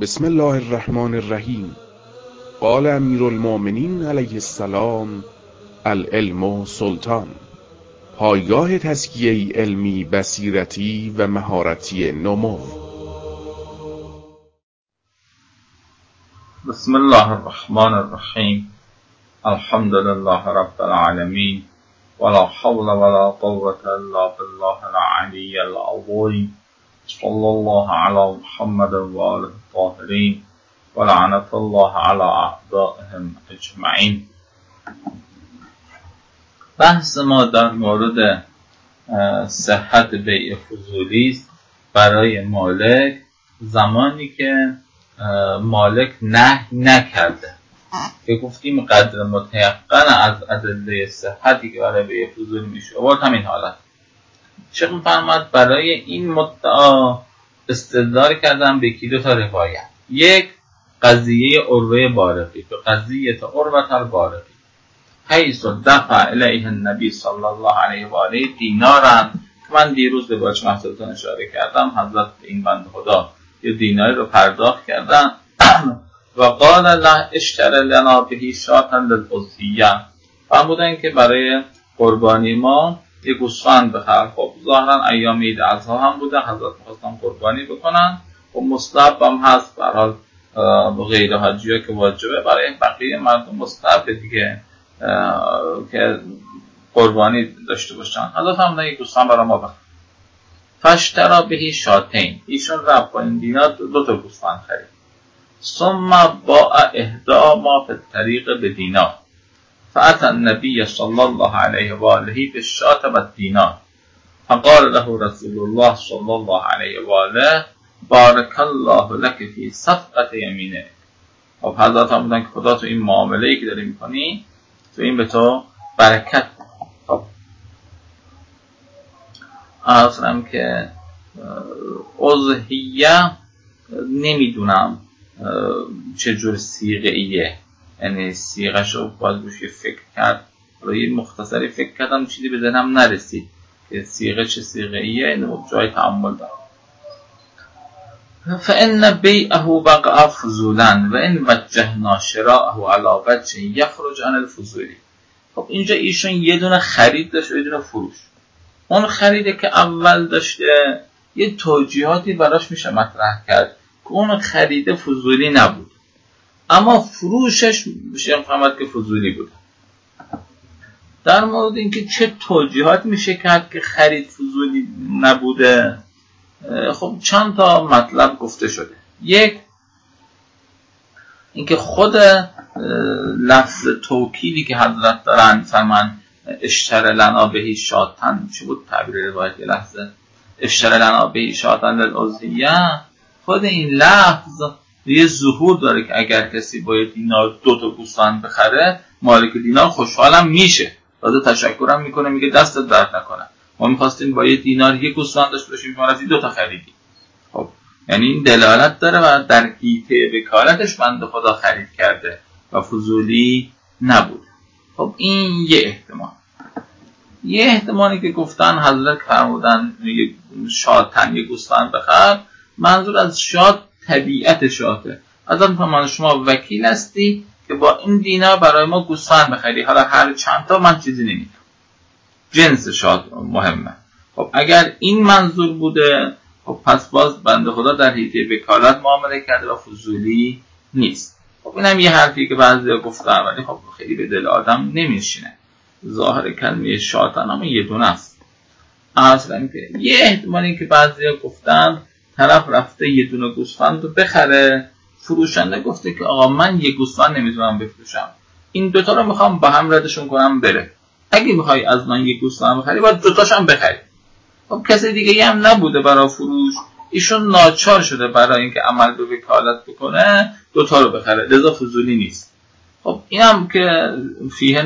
بسم الله الرحمن الرحیم. قال امیر المؤمنین علیه السلام: العلم سلطان. پایگاه تزکیه علمی، بصیرتی و مهارتی نمو. بسم الله الرحمن الرحیم. الحمد لله رب العالمین ولا حول ولا قوة الا بالله العلی العظیم. صلی الله علی محمد و آله الطاهرین و لعنت الله علی اعدائهم اجمعین. بحث ما در مورد صحت بیع فضولی است برای مالک زمانی که مالک نهی نکرده، که گفتیم قدر متیقن از ادله صحتی که برای بیع فضولی میشه آورد همین حالت. شیخ می‌فرماید برای این مدعا استدلال کردن به دو تا روایت. یک، قضیه عروه بارقی، به قضیه عروة البارقی، حیث دفع الیه النبی صلی الله علیه و آله دینارا، که من دیروز به باج محضرتان اشاره کردم. حضرت این بنده خدا یه دیناری رو پرداخت کردن و قال له اشتر لنا به شاة للأضحیه، فرمودن که برای قربانی ما یه گوسفند بخر. خب ظاهرا ایام عید اضحی هم بوده، حضرت می‌خواستن قربانی بکنن و مستحب هم هست به هر حال غیر حاجی‌ها که واجبه، برای بقیه مردم مستحب دیگه که قربانی داشته باشن. حضرت هم یک گوسفند برای ما بخر. فاشتری به شاتین، ایشون رفت با این دینار دو تا گوسفند خرید. ثم باع اهدا ما فی الطریق بدینار، فأتى النبی صلی الله علیه و آله بالشاة والدینار، فقال له رسول الله صلی الله علیه و آله بارک الله لك فی صفقة یمینک. خب حضرت هم بودن که خدا تو این معامله‌ای که داری میکنی تو این به تو برکت. خب اصلا که اضحیه نمیدونم چجور صیغه ایه، یعنی صیغه شو باز بشه فکر کرد. یه مختصری فکر کردم چیزی به ذهنم نرسید که صیغه چه صیغه ایه، اینو جای تأمل دارم. فإن بیعه وقع فضولا و ان وجهنا شراءه علی وجه یخرج عن الفضولی. خب اینجا ایشون یه دونه خرید داشت و یه دونه فروش. اون خریده که اول داشته یه توجیهاتی براش میشه مطرح کرد که اون خریده فضولی نبود، اما فروشش میشه فهمد که فضولی بود. در مورد اینکه چه توجیهات میشه کرد که خرید فضولی نبوده، خب چند تا مطلب گفته شده. یک، اینکه خود لفظ توکیدی که حضرت دارن فرمان اشتر لنا بهی شاتن، چی بود تعبیر روایت لحظه اشتر لنا بهی شاتن للأضحیه، خود این لفظ یه ظهور داره که اگر کسی باید دینار دو تا گوسفند بخره، مالک دینار خوشحالم میشه، تازه تشکرم میکنه، میگه دستت درد نکنه، ما میخواستیم با یه دینار یک گوسفند داشته باشیم، ما رفتیم دو تا خریدیم. خب یعنی این دلالت داره و در حیطه وکالتش بنده خدا خرید کرده و فضولی نبود. خب این یه احتمال. یه احتمالی که گفتن حضرت فرمودن یه شاتن یه گوسفند بخر، منظور از شات طبیعت شاته. حضرت فرمان شما وکیل هستی که با این دینار برای ما گوسفند بخری، حالا هر چند تا من چیزی نمیدونم، جنس شات مهمه. خب اگر این منظور بوده، خب پس باز بنده خدا در حیطه وکالت معامله کرده و فضولی نیست. خب اینم یه حرفی که بعضیا گفتن ولی خب خیلی به دل آدم نمیشینه. ظاهر کلمه شاتن هم یه دونه است. اصلا که یه احتمالی که بعضیا گفتن طرف رفته یه دونه گوسفند رو بخره، فروشنده گفته که آقا من یه گوسفند نمیتونم بفروشم، این دوتا رو میخوام با هم ردشون کنم بره، اگه میخوای از من یه گوسفند بخری باید دوتاش هم بخری. خب کسی دیگه هم نبوده برای فروش، ایشون ناچار شده برای اینکه عمل به وکالت بکنه دوتا رو بخره، لذا فضولی نیست. خب اینم که فیه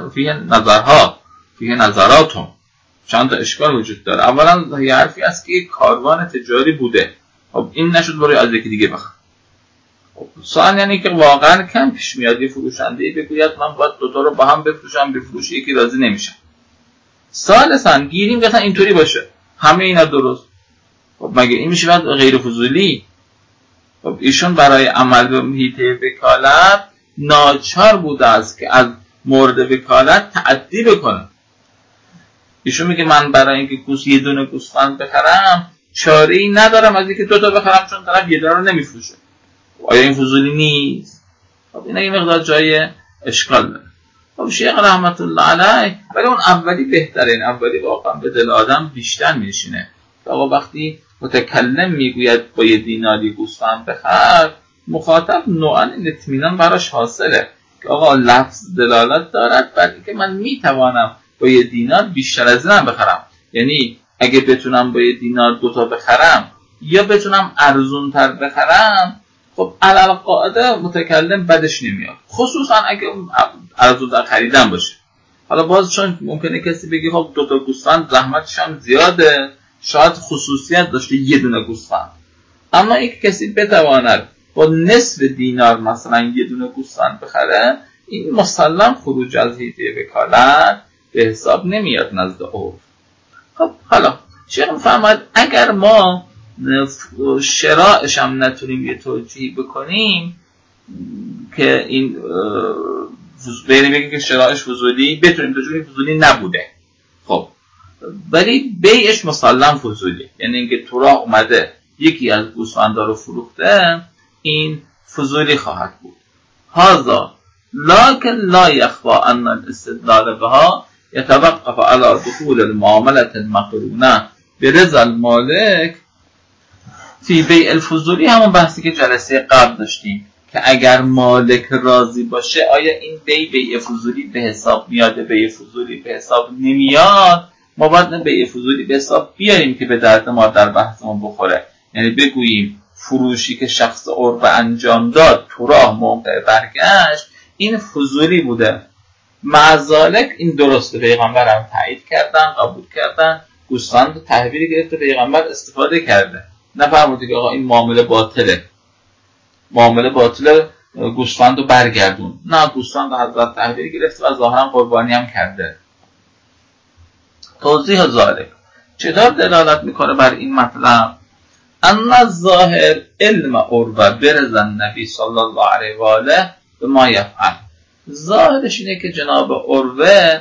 نظراتون چند تا اشکال وجود داره. اولا یه حرفی است که یک کاروان تجاری بوده، خب این نشد برای از یکی دیگه بخره. خب سوال یعنی که واقعا کم پیش میاد یه فروشنده‌ای بگوید من باید دوتا رو با هم بفروشم، بفروش یکی راضی نمیشه. ثالثاً گیریم گفتن اینطوری باشه همه اینا درست. خب مگه این میشه بعد غیر فضولی؟ خب ایشون برای عمل به هیته وکالت ناچار بوده است که از مورد وکالت تعدی بکنه. ایشون میگه من برای اینکه یه دونه گوسفند بخرم چاره‌ای ندارم از اینکه 2 تا بخرم، چون طرف یه دونه رو نمیفروشه. آیا این فضولی نیست؟ خب اینا یه مقدار جای اشکال داره. خب شیخ رحمت الله علیه ولی اون اولی بهتره، این اولی واقعا به دل آدم بیشتر میشینه. آقا وقتی متکلم میگوید با 1 دیناری گوسفند بخر، مخاطب نوعا این اطمینان براش حاصله که آقا لفظ دلالت دارد بر اینکه من میتوانم با 1 دینار بیشتر از اینم بخرم. یعنی اگه بتونم با 1 دینار 2 تا بخرم یا بتونم ارزونتر بخرم، خب علل قاعده متکلم بدش نمیاد، خصوصا اگه ارزونتر خریدن باشه. حالا باز چون ممکنه کسی بگه خب 2 تا گوسفند زحمتش هم زیاده، شاید خصوصیت داشته 1 دونه گوسفند، اما اینکه کسی بتواند با نصف دینار مثلا 1 دونه گوسفند بخره، این مسلم خروج از حیطه وکالت به حساب نمیاد نزد عرف. خب حالا شیخ میفرماید اگر ما شرائش هم نتونیم یه توجیه بکنیم که این بگیم که شرائش فضولی، بتونیم توجیه فضولی نبوده، خب ولی بیعش مسلم فضولی، یعنی اینکه تو راه اومده یکی از گوسفندا رو فروخته، این فضولی خواهد بود. هذا لكن لا يخفى ان الاستدلال بها يتوقف على دخول المعامله المقرونه برضا المالک فی بیع الفضولی. همون بحثی که جلسه قبل داشتیم که اگر مالک راضی باشه آیا این بیع فضولی به حساب میاد، بیع فضولی به حساب نمیاد، ما باید بیع فضولی به حساب بیاریم که به درد ما در بحثمون بخوره. یعنی بگوییم فروشی که شخص عربه انجام داد تو راه موقع برگشت این فضولی بوده، معذالک این درسته، پیغمبر هم تایید کردن، قبول کردن، گوسفند رو تحویل گرفته، پیغمبر استفاده کرده، نفرمودی که آقا این معامله باطله گوسفند رو برگردون، نه، گوسفند رو حضرت تحویل گرفته و ظاهرا قربانی هم کرده. توضیح ذالک چطور دلالت میکنه بر این مطلب؟ ان الظاهر علم عروه برز النبی صلی الله علیه و آله به ما یفعل. ظاهرش اینه که جناب عروه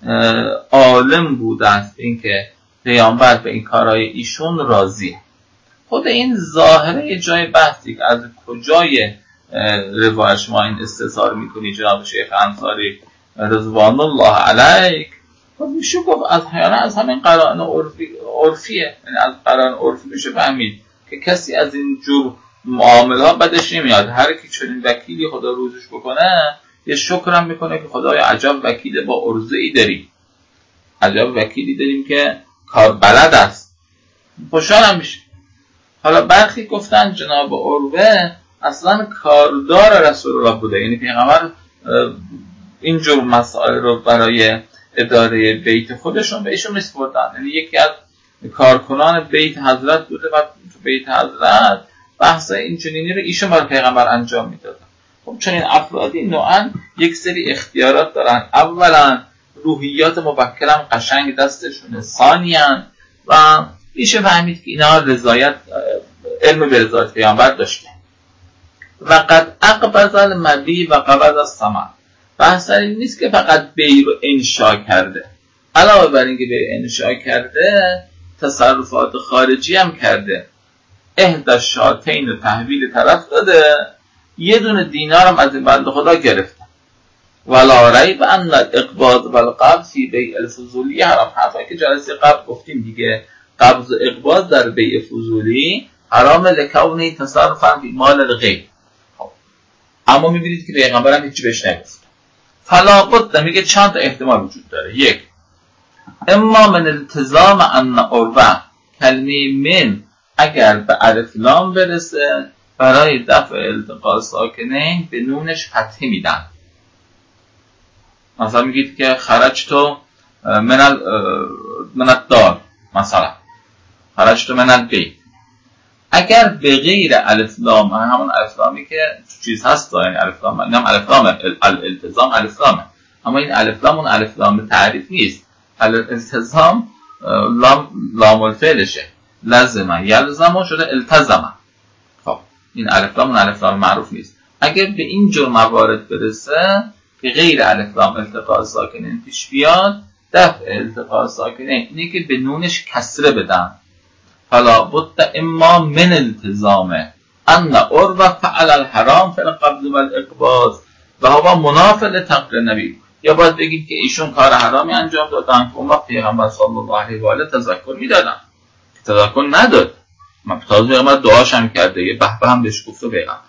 عالم بوده است اینکه پیامبر به این کارهای ایشون راضیه. خود این ظاهره یه جای بحثی که از کجای روایش ما این استظهار میکنی جناب شیخ انصاری رضوان الله علیه، خب میشه گفت از همین قرائن عرفیه، یعنی از قرائن عرفی میشه فهمید که کسی از این جور معامله بدش نمیاد. هر کی چنین وکیلی خدا روزش بکنه یه شکرم میکنه که خدای عجب وکیل با ارزه‌ای داریم، عجب وکیلی داریم که کار بلد است، خوشحالم میشه. حالا برخی گفتن جناب عروه اصلا کاردار رسول الله بوده، یعنی پیغمبر اینجور مسائل رو برای اداره بیت خودشون به ایشون میسپردن، یعنی یکی از کارکنان بیت حضرت بوده و تو بیت حضرت بحث اینچنینی رو ایشون برای پیغمبر انجام میدادن. خب چنین افرادی نوعا یک سری اختیارات دارن، اولا روحیات موکلم قشنگ دستشونه، ثانیاً و میشه فهمید که اینا رضایت علم به رضایت پیامبر داشته. و قد اقبض المبی و قبض الثمن. بحث این نیست که فقط بی رو انشا کرده، علاوه بر اینکه بی انشا کرده تصرفات خارجی هم کرده. احدى شاتین رو تحویل طرف داده، 1 دونه دینار هم از این بنده خدا گرفته. ولا ریب ان الاقباض والقبض فی بیع الفضولی حرام. حرفایی که جلسه قبل گفتیم دیگه، قبض و اقباض در بیع فضولی حرام لکونه تصرفا فی مال الغیر. خب اما میبینید که پیغمبر هم هیچی بهش نگفت. فلا بد، میگه چند تا احتمال وجود داره. 1 اما من التزام ان عروه، کلمه من اگر به الف لام برسه برای دفع التقاء ساکنین به نونش فتحه میدن. مثلا میگید که خرجتو من الدار، مثلا خرجتو من البیت. اگر به غیر الف لام، همون الف لامی که چیز هست، یعنی الف لام، اینم الف لام الالتزام الف لامه، اما این الف لام اون الف لام تعریف نیست. الالتزام لام الفعلشه، لازمه یلزمه شده التزمه. خب این الف لام الف لام معروف نیست. اگر به این جور موارد برسه که غیر الف لام التقاء ساکنین پیش بیاد، دفع التقاء ساکنین اینه که به نونش کسره بدن. فلا بد اما من التزامه ان عروه فعل الحرام فی القبض والاقباض و هو مناف لتقریر نبی. یا باید بگید که ایشون کار حرامی انجام دادن که اون وقت پیغمبر صلی الله علیه و آله تذکر میدادن، تذکر نداد. تازه پیغمبر دعاش هم کرده، یه به هم بهش گفته پیغمبر.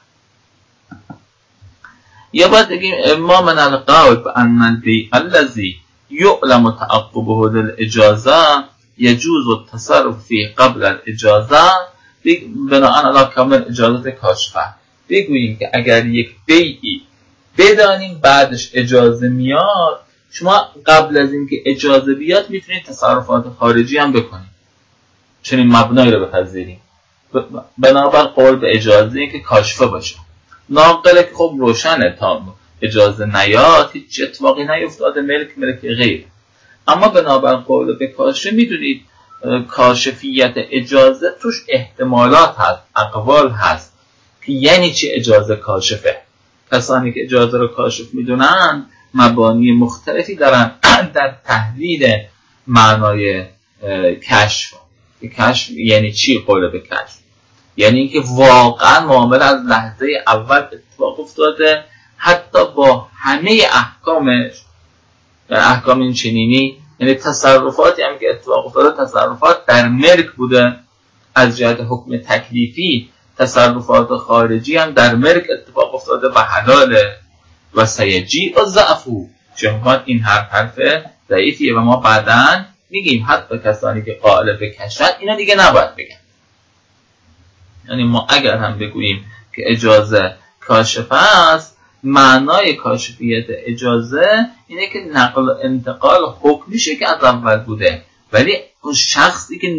یا باید بگیم اما من القول بان البیع الذی یعلم تعقبه للاجازه یجوز التصرف فی قبل الاجازه بناء علی کامل اجازه کاشفه. بگوییم که اگر یک بیعی بدانیم بعدش اجازه میاد، شما قبل از اینکه اجازه بیاد میتونید تصرفات خارجی هم بکنید، چنین مبنایی رو بپذیریم بنابر قول به اجازه که کاشفه باشه. ناقله که خب روشنه تا اجازه نیاد هیچ اتفاقی نیفتاده، ملک غیر. اما بنابر قول به کاشفه میدونید کاشفیت اجازه توش احتمالات هست، اقوال هست که یعنی چی اجازه کاشفه. کسانی که اجازه رو کاشف میدونن مبانی مختلفی دارن در تحلیل معنای کشف. کشف یعنی چی؟ قول به کشف یعنی اینکه واقعا معامله از لحظه اول اتفاق افتاده، حتی با همه احکامش. احکام این چنینی یعنی تصرفاتی هم که اتفاق افتاده تصرفات در ملک بوده از جهت حکم تکلیفی، تصرفات خارجی هم در ملک اتفاق افتاده و حلاله. و سیجی و ضعفو شهوات این حرف ضعیفیه و ما بعداً میگیم حتی کسانی که قائل به کشف اینا دیگه نباید بگن. یعنی ما اگر هم بگوییم که اجازه کاشفه است، معنای کاشفیت اجازه اینه که نقل و انتقال حکمیشه که از اول بوده، ولی اون شخصی که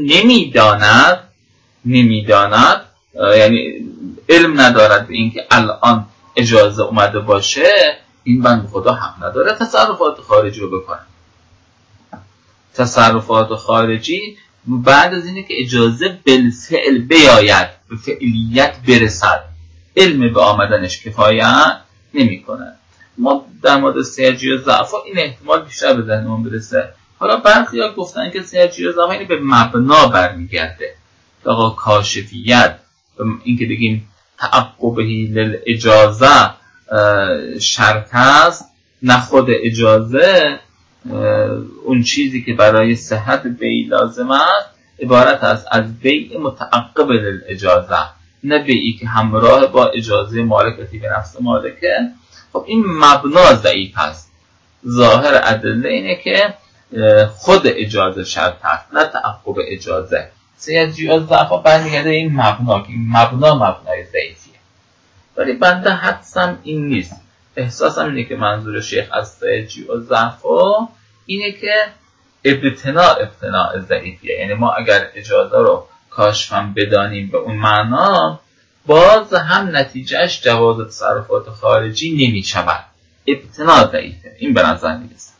نمیداند یعنی علم ندارد به این که الان اجازه اومده باشه، این بند خدا حق نداره تصرفات خارجی رو بکنه. تصرفات خارجی بعد از اینه که اجازه بالفعل بیاید، به فعلیت برسد، علم به آمدنش کفایت نمی کنه. ما در مورد سیجی و ضعف این احتمال بیشتر به ذهنمون برسه. حالا برخی ها گفتن که سیجی و ضعف این به مبنا برمیگرده. آقا کاشفیت این که بگیم تعقبهی للاجازه شرط است، نه خود اجازه اون چیزی که برای صحت بیع لازم است عبارت است از بیع متعقب للاجازه، نه بیعی که همراه با اجازه مالک و طیب نفس مالکه. خب این مبنا ضعیف است. ظاهر ادله اینه که خود اجازه شرط است نه تعقب اجازه. سیجی و ضعف برمیگرده این مبنا که این مبنای ضعیفیه. ولی بنده حدسم این نیست، احساسم اینه که منظور شیخ از سیجی و ضعف اینه که ابتناع ضعیفیه. یعنی ما اگر اجازه رو کاشفم بدانیم به اون معنا، باز هم نتیجهش جواز تصرفات خارجی نمی شود. ابتناع ضعیفه. این به نظر میرسه.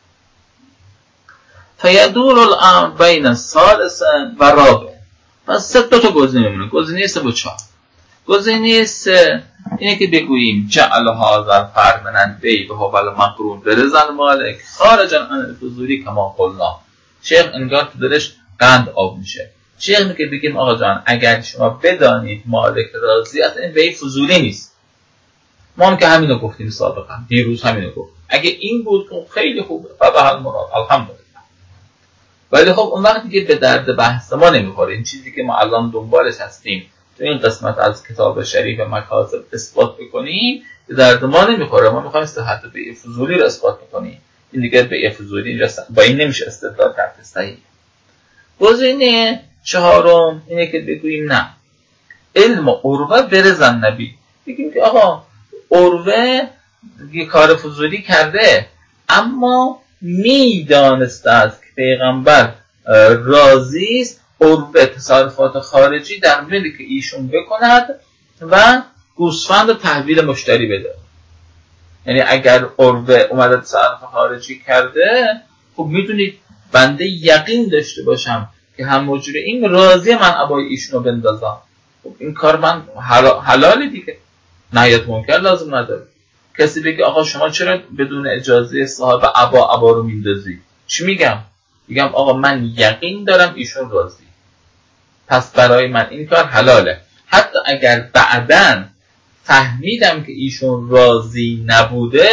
فیدور الامر بین ثالث و رابع. پس سه تا گزینه میمونه. گزینه 3 و 4. گزینه 3 اینه که بگوییم جعل هذا فرع من البیع و هو المقرون برضا المالک خارجا عن الفضولی کما قلنا. شیخ انگار تو دلش قند آب میشه. شیخ میگه که بگیم آقا جان اگر شما بدانید مالک راضی است این بیع فضولی نیست. ما هم که همینو گفتیم سابقا، دیروز همینو گفت. اگه این بود خیلی خوبه، فبه المراد، الحمدلله. ولی خب اون وقتی که به درد بحث ما نمیخوره، این چیزی که ما الان دنبالش هستیم تو این قسمت از کتاب شریف مکاسب اثبات بکنیم، به درد ما نمیخوره. ما میخوایم صحت بیع فضولی رو اثبات بکنیم. این دیگه بیع فضولی اینجا با این نمیشه استدلال کرد صحیح. گزینه 4 اینه که بگوییم نه، علم عروه برزن نبی. بگیم که آقا عروه یه کار فضولی کرده اما میدانسته است که پیغمبر راضی است عروه تصرفات خارجی در ملک ایشون بکند و گوسفند رو تحویل مشتری بده. یعنی اگر عروه اومده تصرف خارجی کرده، خب میدونید بنده یقین داشته باشم که هم مجری این راضی من ابای ایشون رو بندازم. این کار من حلاله دیگه، نهایت منکر لازم نداره. کسی بگه آقا شما چرا بدون اجازه صاحب عبا رو میندازی؟ چی میگم؟ میگم آقا من یقین دارم ایشون راضی، پس برای من این کار حلاله. حتی اگر بعداً فهمیدم که ایشون راضی نبوده،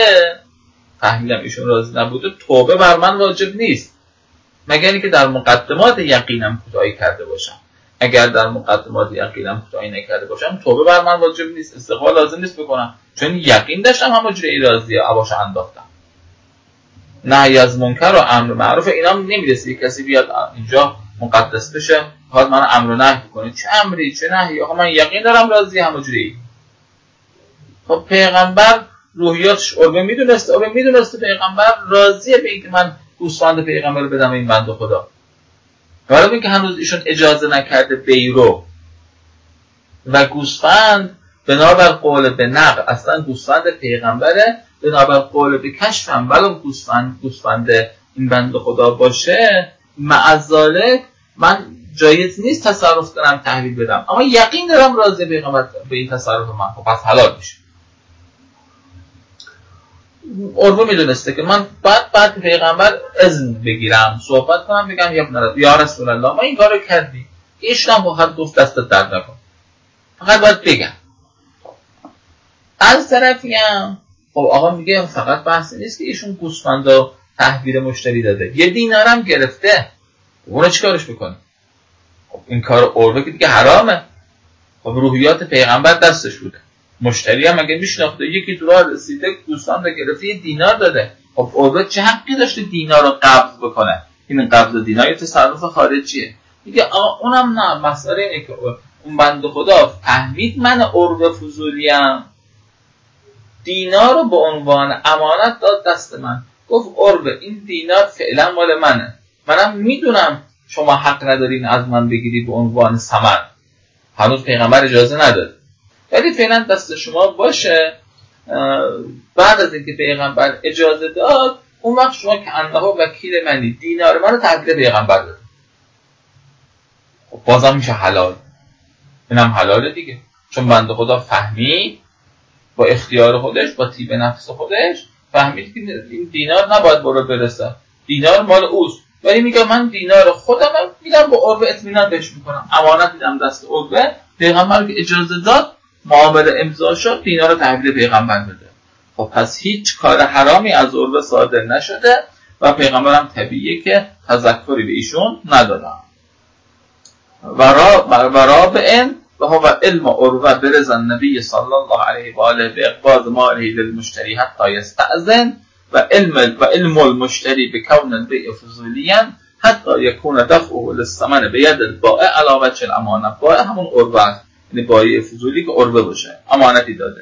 توبه بر من واجب نیست، مگر اینکه در مقدمات یقینم کوتاهی کرده باشم. اگر در مقدمات یقینم کوتاهی نکرده باشم، توبه بر من واجب نیست، استغفار لازم نیست بکنم، چون یقین داشتم همونجوری راضیه عباشو انداختم. نهی از منکر و امر معروف اینا نمیرسه کسی بیاد اینجا مقدس بشه حال من امر و نهی کنه. چه امری چه نهی؟ آقا من یقین دارم راضیه همونجوری. خب پیغمبر روحیاتش عربه میدونسته پیغمبر راضیه به اینکه من گوسفند پیغمبر رو بدم این بنده خدا، ولی اینکه هنوز ایشون اجازه نکرده بیرو و گوسفند بنابر قول به نقل اصلا گوسفند پیغمبره، بنابر قول به کشف هم ولو گوسفند این بنده خدا باشه، معذالک من جایز نیست تصرف کنم تحویل بدم، اما یقین دارم راضی پیغمبر به این تصرف من، خب پس حلال میشه. عربه میدونسته که من بعد پیغمبر اذن بگیرم صحبت کنم بگم یا رسول الله ما این کارو کردیم، ایشون هم فقط گفت دستت درد نکن، فقط باید بگم. از طرفی هم خب آقا میگه فقط بحثی نیست که ایشون گوسفندو تحویل مشتری داده، یه دینار هم گرفته، اونو چیکارش بکنه؟ خب این کار عربه که دیگه حرامه. خب روحیات پیغمبر دستش بوده، مشتری هم اگه میشناخته یکی تو راه رسیده گوسفند رو گرفته یه دینار داده، خب عربه چه حقی داشته دینار رو قبض بکنه؟ این قبض دینار یه تصرف خارجیه. میگه آقا اونم نه، مسئله اینه که اون بنده خدا فهمید من عربه فضولیم، دینار رو به عنوان امانت داد دست من، گفت عربه این دینار فعلا مال منه، منم میدونم شما حق ندارین از من بگیری به عنوان ثمن، هنوز پیغمبر اجازه نداد، ولی فعلا دست شما باشه. بعد از اینکه پیغمبر اجازه داد اون وقت شما که انها وکیل منی، دینار منو تحویل پیغمبر داد، خب بازم میشه حلال. اینم حلاله دیگه، چون بنده خدا فهمید با اختیار خودش با طیب نفس خودش فهمید که این دینار نباید برو برسه، دینار مال اوست، ولی میگه من دینار خودم میدم با عربه اطمینان بهش میکنم، امانت میدم دست عربه. پیغمبر که اجازه داد معامله امضا شد، دینار رو تحویل پیغمبر بده. خب پس هیچ کار حرامی از عربه صادر نشده و پیغمبر هم طبیعیه که تذکری به ایشون ندادن. و رابعن و هو علم عروه برز النبی صلی الله علیه و آله به اقباض ماله للمشتری حتی یستأذن و علم المشتری بکون البیع فضولیا حتی یکون دفعه للثمن بید البائع علی وجه الامانه. بائع همون عروه است، یعنی بایع فضولی که عروه باشه، امانتی داده.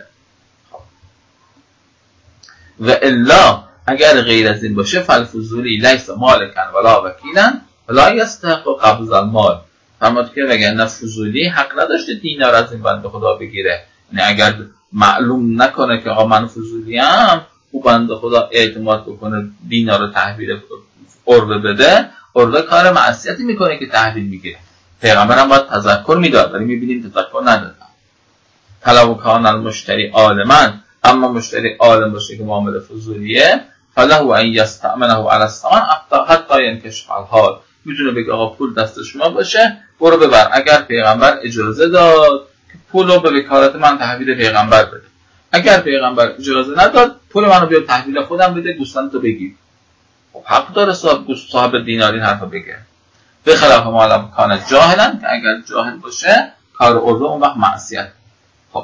و الا اگر غیر از این باشه فالفضولی لیس مالکا ولا وکیلا ولا یستحق قبض المال. فرمود که وگرنه فضولی حق نداشته دینار از این بنده خدا بگیره، یعنی اگر معلوم نکنه که آقا من فضولیم، او بنده خدا اعتماد بکنه دینار رو تحویل عربه بده، عربه کار معصیتی میکنه که تحویل میگیره. پیغمبر هم باید تذکر میداد، ولی میبینیم تذکر نداد. طلب کان المشتری عالما، اما مشتری عالم باشه که معامله فضولیه، فله ان یستأمنه علی الثمن حتی ینکشف الحال، میتونه بگه آقا پول دست شما باشه برو ببر، اگر پیغمبر اجازه داد که پول رو به وکالت من تحویل پیغمبر بده، اگر پیغمبر اجازه نداد پول منو بیا تحویل خودم بده، گوسفند تو بگیر. خب حق داره صاحب دینار این حرفو بگه. به خلاف ما لم کان جاهلا، که اگر جاهل باشه کار عربه اون وقت معصیت. خب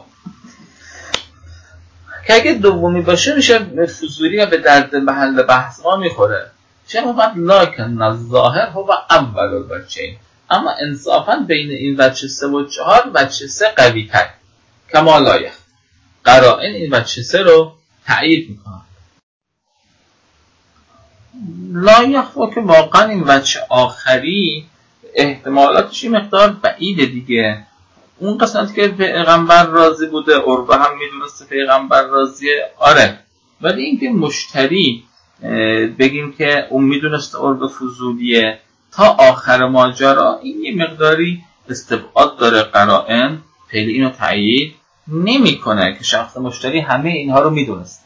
که اگه دومی باشه میشه فضولی و به درد محل بحث ما میخوره. چه وقت لکن الظاهر هو اول الوجهین، اما انصافا بین این وجه 3 و 4 وجه 3 قوی تر، کما لایق قرائن این وجه 3 رو تأیید میکنه. لایق که واقعا این وجه آخری احتمالاتش این مقدار بعیده دیگه. اون قسمتی که پیغمبر راضی بوده، عربه هم میدونسته پیغمبر راضیه، آره، ولی اینکه مشتری بگیم که اون میدونسته عربه فضولیه تا آخر ماجرا، این یه مقداری استبعاد داره قرائن خیلی اینو تایید نمیکنه که شخص مشتری همه اینها رو میدونست.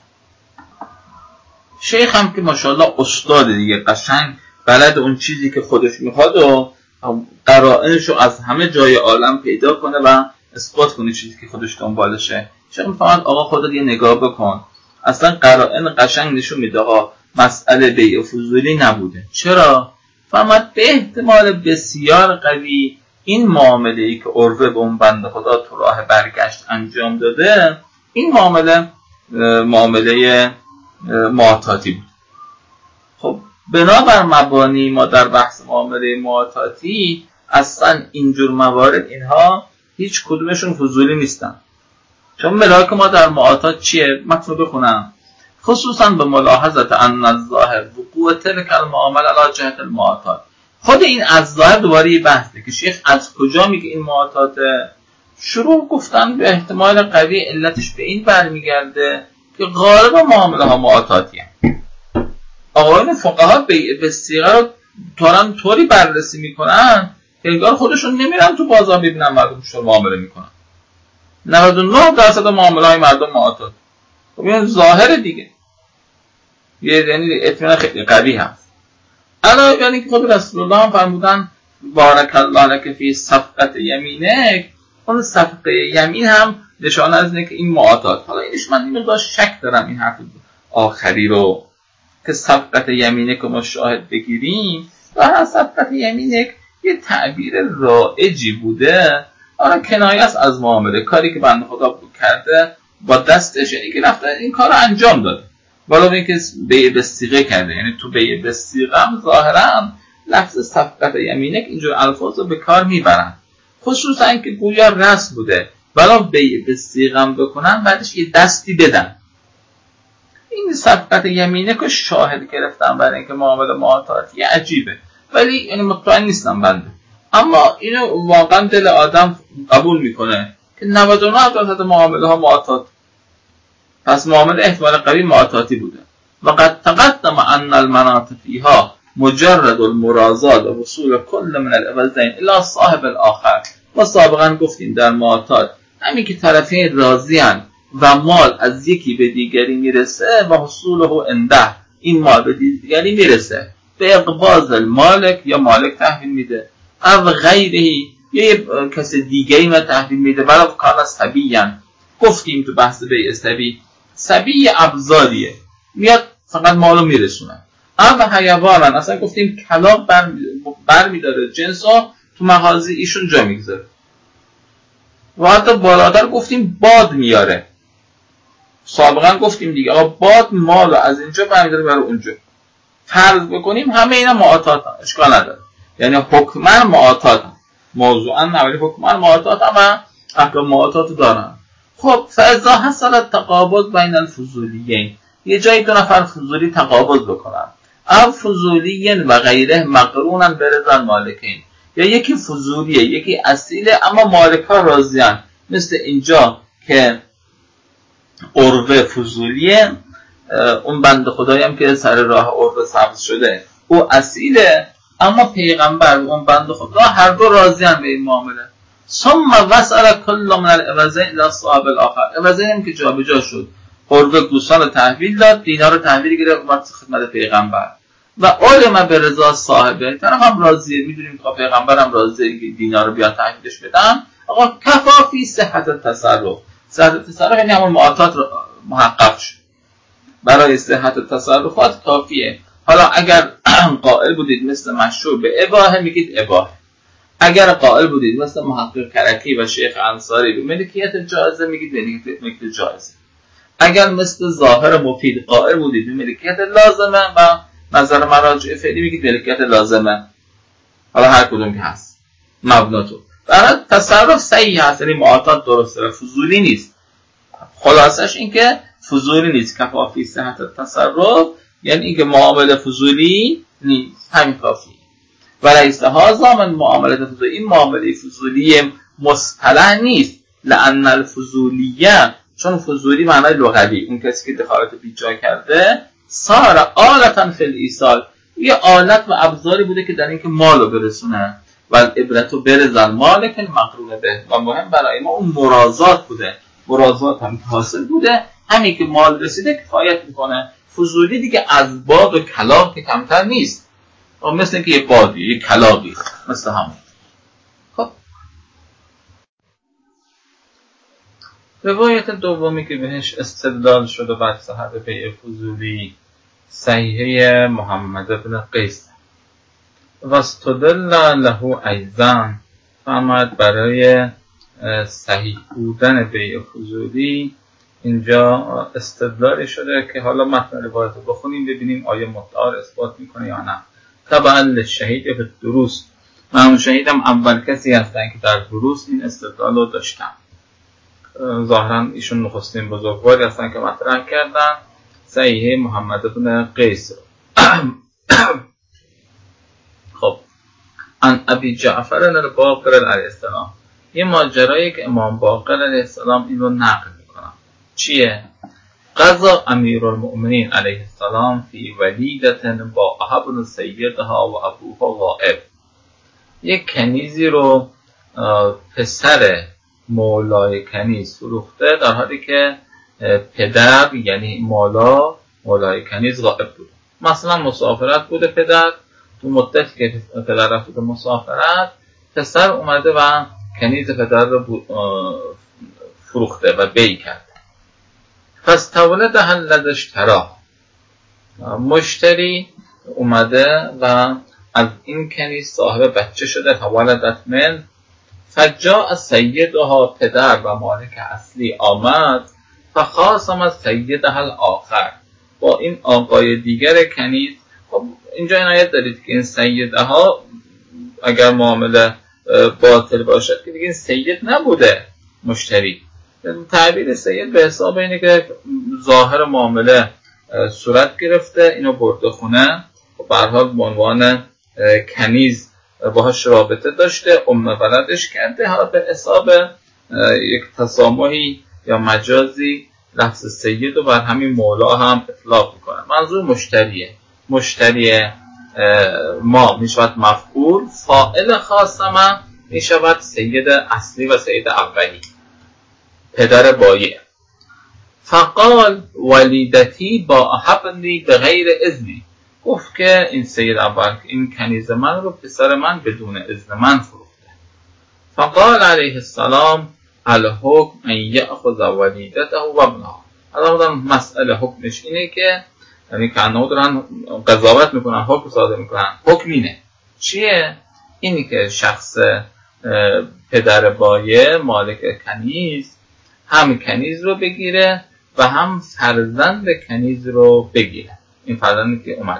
شیخ هم که ماشاءالله استاد دیگه، قشنگ بلد اون چیزی که خودش میخواد و قرائنشو از همه جای عالم پیدا کنه و اثبات کنه چیزی که خودش دنبالشه. شیخ میفهمد آقا خودت یه نگاه بکن، اصلا قرائن قشنگ نشون میده مسئله بیع فضولی نبوده. چرا؟ فهمد به احتمال بسیار قوی این معامله‌ای که عروه به اون بنده خدا تو راه برگشت انجام داده، این معامله معاتاتی بود. خب بنابر مبانی ما در بحث معامله معاتاتی اصلا اینجور موارد اینها هیچ کدومشون فضولی نیستن. چون ملاک ما در معاتات چیه؟ متن بخونم. خصوصا به ملاحظت ان الظاهر وقوع تلک المعامله علی جهت المعاتات. خود این از ظاهر دوباره یه بحثه که شیخ از کجا میگه این معاتات شروع گفتن به احتمال قوی علتش به این برمیگرده که غالب معامله ها معاتاتی هستند. آقایون فقها به صیغه رو دارن طوری بررسی میکنن که انگار خودشون نمیرن تو بازار ببینن مردم چطور معامله میکنن. 99% معامله های مردم معاتات. خب این ظاهر دیگه، یعنی اطمینان خیلی قوی هست. علاوه یعنی که خود رسول الله هم فرمودن بارک الله لک فی صفقه یمینک، اون صفقه یمین هم نشانه از اینه که این معاتات. حالا اینش من این مقدار شک دارم این حرف آخری رو که صفقه یمینک رو ما شاهد بگیریم و صفقه یمینک یه تعبیر رایجی بوده. آره کنایه است از معامله، کاری که بنده خدا کرده با دستش، یعنی که رفته این کار رو انجام داده ولی اینکه بیع بالصیغه کرده، یعنی تو بیع بالصیغه هم ظاهرا لفظ صفقه یمینک اینجور الفاظ رو به کار میبرن، خصوصا که گویا رسم بوده ولی بیع بالصیغه هم بکنن بعدش یه دستی بدن. این صفقه یمینک رو شاهد گرفتم برای اینکه معامله معاتاتی عجیبه، ولی یعنی مطمئن نیستم بنده، اما اینو واقعا دل آدم قبول میکنه که 99% معامله ها معاتات، پس معامله احتمال قوی معاتاتی بوده. و قد تقدم ان المناط فيها مجرد المرازات و وصول کل من العوضین الی صاحب الاخر. ما سابقا گفتیم در معاتات همین که طرفین راضیان و مال از یکی به دیگری میرسه و حصوله عنده، این مال به دیگری میرسه به اقباض المالک، یا مالک تحویل میده، او غیرهی یا کس دیگری ما تحویل میده، ولو کان صبیان. گفتیم تو بحث بیع صبی ابزاریه، میاد فقط مالو میرسونه. او حیوانن، اصلا گفتیم کلاغ برمیداره جنسو تو مغازه ایشون جا میگذاره. و حتی بالاتر گفتیم باد میاره، سابقا گفتیم دیگه آقا باد مالو از اینجا برمیداره برای اونجا. فرض بکنیم همه اینا معاتات هم، اشکال نداره، یعنی حکما معاتات هم، موضوعا نولی حکما معاتات هم و احکام معاتات دارن. خب فاذا حصل التقابض بین الفضولیین، یه جایی دو نفر فضولی تقابض بکنن، او فضولیین و غیره مقرونن برضا مالکین، یا یکی فضولیه یکی اصیله اما مالکا راضیان، مثل اینجا که عروه فضولیه، اون بنده خدایی هم که سر راه عروه سبز شده او اصیله، اما پیغمبر و اون بنده خدا هر دو راضیان به این معامله. ثم وصل کل من العوضین الی صاحب الاخر، عوضین هم که جا به جا شد، عروه گوسفند رو تحویل داد، دینار رو تحویل گرفت اومد خدمت پیغمبر و علم به رضا صاحبه، طرف هم راضیه، میدونیم که پیغمبر هم راضیه که دینار رو بیان تحویلش بدن. آقا کفافی صحت التصرف، صحت التصرف یعنی همون معاتات رو محقق شد، برای صحت التصرفات کافیه. حالا اگر قائل بودید مثل مشروع به اباحه میگید اباحه، اگر قائل بودید مثل محقق کرکی و شیخ انصاری به ملکیت جایزه میگید ملکیت جایزه، اگر مثل ظاهر مفید قائل بودید به ملکیت لازمه و نظر مراجع فعلی میگید ملکیت لازمه. حالا هر کدوم که هست مبناتو برای تصرف صحیح هست، یعنی معاتات درسته و فضولی نیست. خلاصش این که فضولی نیست، کفافی صحت التصرف یعنی اینکه معامله فضولی نیست، همین کافیه. ولیس هذا من معامله فضولی، این معامله فضولی مصطلح نیست، لأن الفضولیه، چون فضولی معنای لغوی اون کسی که دخالت بیجا کرده، صار آلتا فی الایصال، یه آلت و ابزاری بوده که در اینکه مالو برسونه. و العبرت برز المالک المقرون به، و مهم برای ما اون مرازات بوده. مرازات هم حاصل بوده، همین که مال رسیده کفایت میکنه. فضولی دیگه از باد و کلاغ که کمتر نیست، مثل اینکه یه بادی یه کلاغی مثل همون. خب روایت دومی که بهش استدلال شده بر صحت بیع فضولی صحیحه محمد بن قیس و استدل له ایضا، فرماید برای صحیح بودن بیع فضولی اینجا استدلالی شده که حالا متن روایت رو بخونیم ببینیم آیا مدعا رو اثبات میکنه یا نه. طبعا للشهید به دروس، من شهیدم اول کسی هستن که در دروس این استدلال رو داشتن. ظاهرا ایشون نخستین بزرگواری هستن که مطرح کردن صحیح محمد بن قیس. خب عن ابی جعفر الباقر علیه السلام، یه ماجرایی که امام باقر علیه السلام این رو نقل میکنن. چیه؟ قضا امیرالمؤمنین علیه السلام فی ولیدة با ابن سیدها و ابوها غائب. یک کنیزی رو پسر مولای کنیز فروخته در حالی که پدر یعنی مولای کنیز غائب بود. مثلا مسافرت بوده پدر، تو مدتی که پدر رفته به مسافرت پسر اومده و کنیز پدر رو فروخته و بیع کرده. پس تولده الذی اشتراه، مشتری اومده و از این کنیز صاحب بچه شده. فولدت من فجاء سیدها، پدر و مالک اصلی آمد. فخاصم از سیدها الاخر، با این آقای دیگر کنیز. خب اینجا عنایت دارید که این سیدها اگر معامله باطل باشد که دیگه این سید نبوده مشتری. تعبیر سید به حساب اینه که ظاهر معامله صورت گرفته، اینو برده خونه و به هر حال به عنوان کنیز باهاش رابطه داشته، ولدش کرده. حالا به حساب یک تسامحی یا مجازی لفظ سید رو بر همین مولا هم اطلاق میکنه. منظور مشتری ما میشود مفعول، فاعل خاصمه میشود سید اصلی و سید اولی، پدر بایع. فقال ولیدتی با احبنی به غیر اذنی، گفت که این سید اول این کنیز من رو پسر من بدون اذن من فروخته. فقال علیه السلام الحکم ان یأخذ ولیدته و ابنها. حالا مسئله حکمش اینه که یعنی که انها دارن قضاوت میکنن، حکم صادر میکنن. حکم اینه چیه؟ اینی که شخص پدر بایع مالک کنیز هم کنیز رو بگیره و هم فرزند کنیز رو بگیره. این فرزندی که اومده.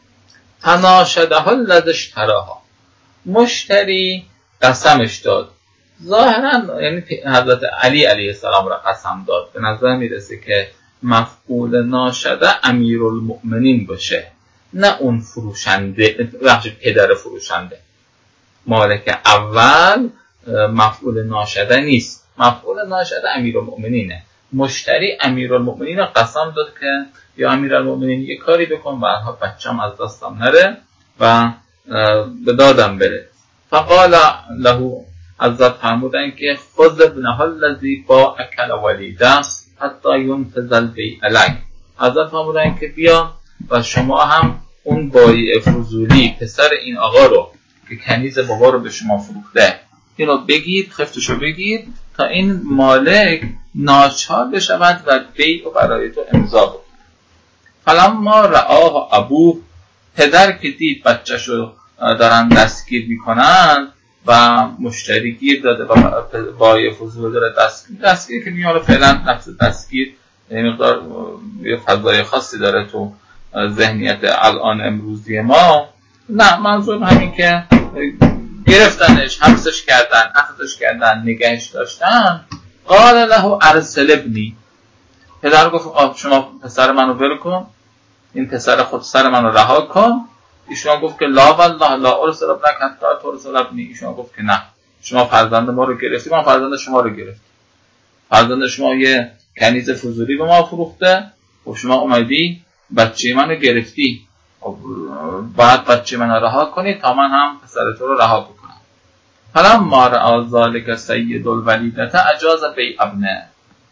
تناشده الذی اشتراها، مشتری قسمش داد. ظاهرا یعنی حضرت علی علیه السلام را قسم داد. به نظر میرسه که مفعول ناشده امیرالمؤمنین باشه، نه اون فروشنده، پدر فروشنده. مالک اول مفعول ناشده نیست، مفعول ناشده امیرالمؤمنینه. مشتری امیرالمؤمنین را قسم داد که یا امیرالمؤمنین یه کاری بکن و آنها بچه‌م از دستم نره و به دادم بره. فقال له، حضرت فرمودن که خذ ابنها الذی با اکل ولیده حتی ینفذ البیع علیه. حضرت فرمودن که بیا و شما هم اون بایع فضولی پسر این آقا رو که کنیز بابا رو به شما فروخته اینو بگید، خفتشو بگید تا این مالک ناچار بشود و بیع رو برای تو امضا بکنه. فلما رآه ابوه، پدر که دید بچه‌شو دارن دستگیر میکنن و مشتری گیر داده و بایع فضولی داره دستگیر که میاره فعلا نفس دستگیر یه مقدار یه فضای خاصی داره تو ذهنیت الان امروزی ما. نه، منظور همین که گرفتنش، حبسش کردن، اخذش کردن، نگهش داشتن. قال له ارسل ابنی، پدر گفت شما پسر منو ول کن، این پسر خود سر منو رها کن. ایشون گفت که لا والله لا ارسل ابنک حتی ترسل ابنی. ایشون گفت که نه، شما فرزند ما رو گرفتی، ما فرزند شما رو گرفتیم. فرزند شما یه کنیز فضولی به ما فروخته و شما اومدی بچه منو گرفتی، بعد بچه منو رها کنی تا من هم پسر تو رو رها بکنم. فلما رأى ذلك سید الولیدة اجاز بیع ابنه.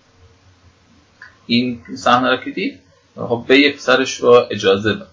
این صحنه رو که دید خب بیع پسرش رو اجازه داد.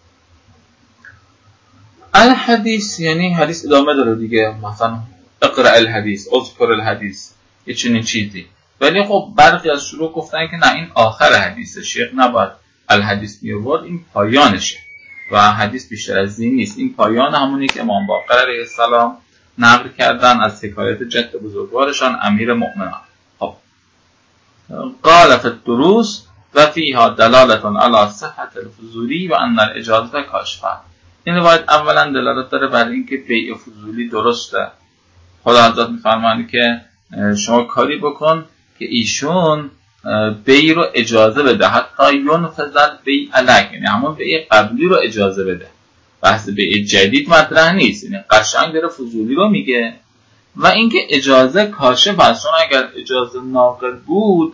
الحدیث یعنی حدیث ادامه داره دیگه، مثلا اقرأ الحدیث، اذکر الحدیث، یه چنین چیزی. ولی خب برخی از شروع گفتن که نه، این آخر حدیثه، شیخ نباید الحدیث میورد، این پایانشه و حدیث بیشتر از این نیست. این پایان همونی که امام باقر علیه السلام نقل کردن از حکایت جد بزرگوارشان امیر مؤمنان. خب قال فی الدروس و فیها دلالت علی صحت الفضولی و ان الاجازه کاشفه. این روایت اولا دلالت داره بر اینکه بیع فضولی درسته. خدا حضرت میفرمایند که شما کاری بکن که ایشون بیع رو اجازه بده، حتی ینفذ البیع لک، یعنی همون بیع قبلی رو اجازه بده. بحث بیع جدید مطرح نیست، یعنی قشنگ داره فضولی رو میگه. و اینکه اجازه کاشف است، چون اگر اجازه ناقل بود،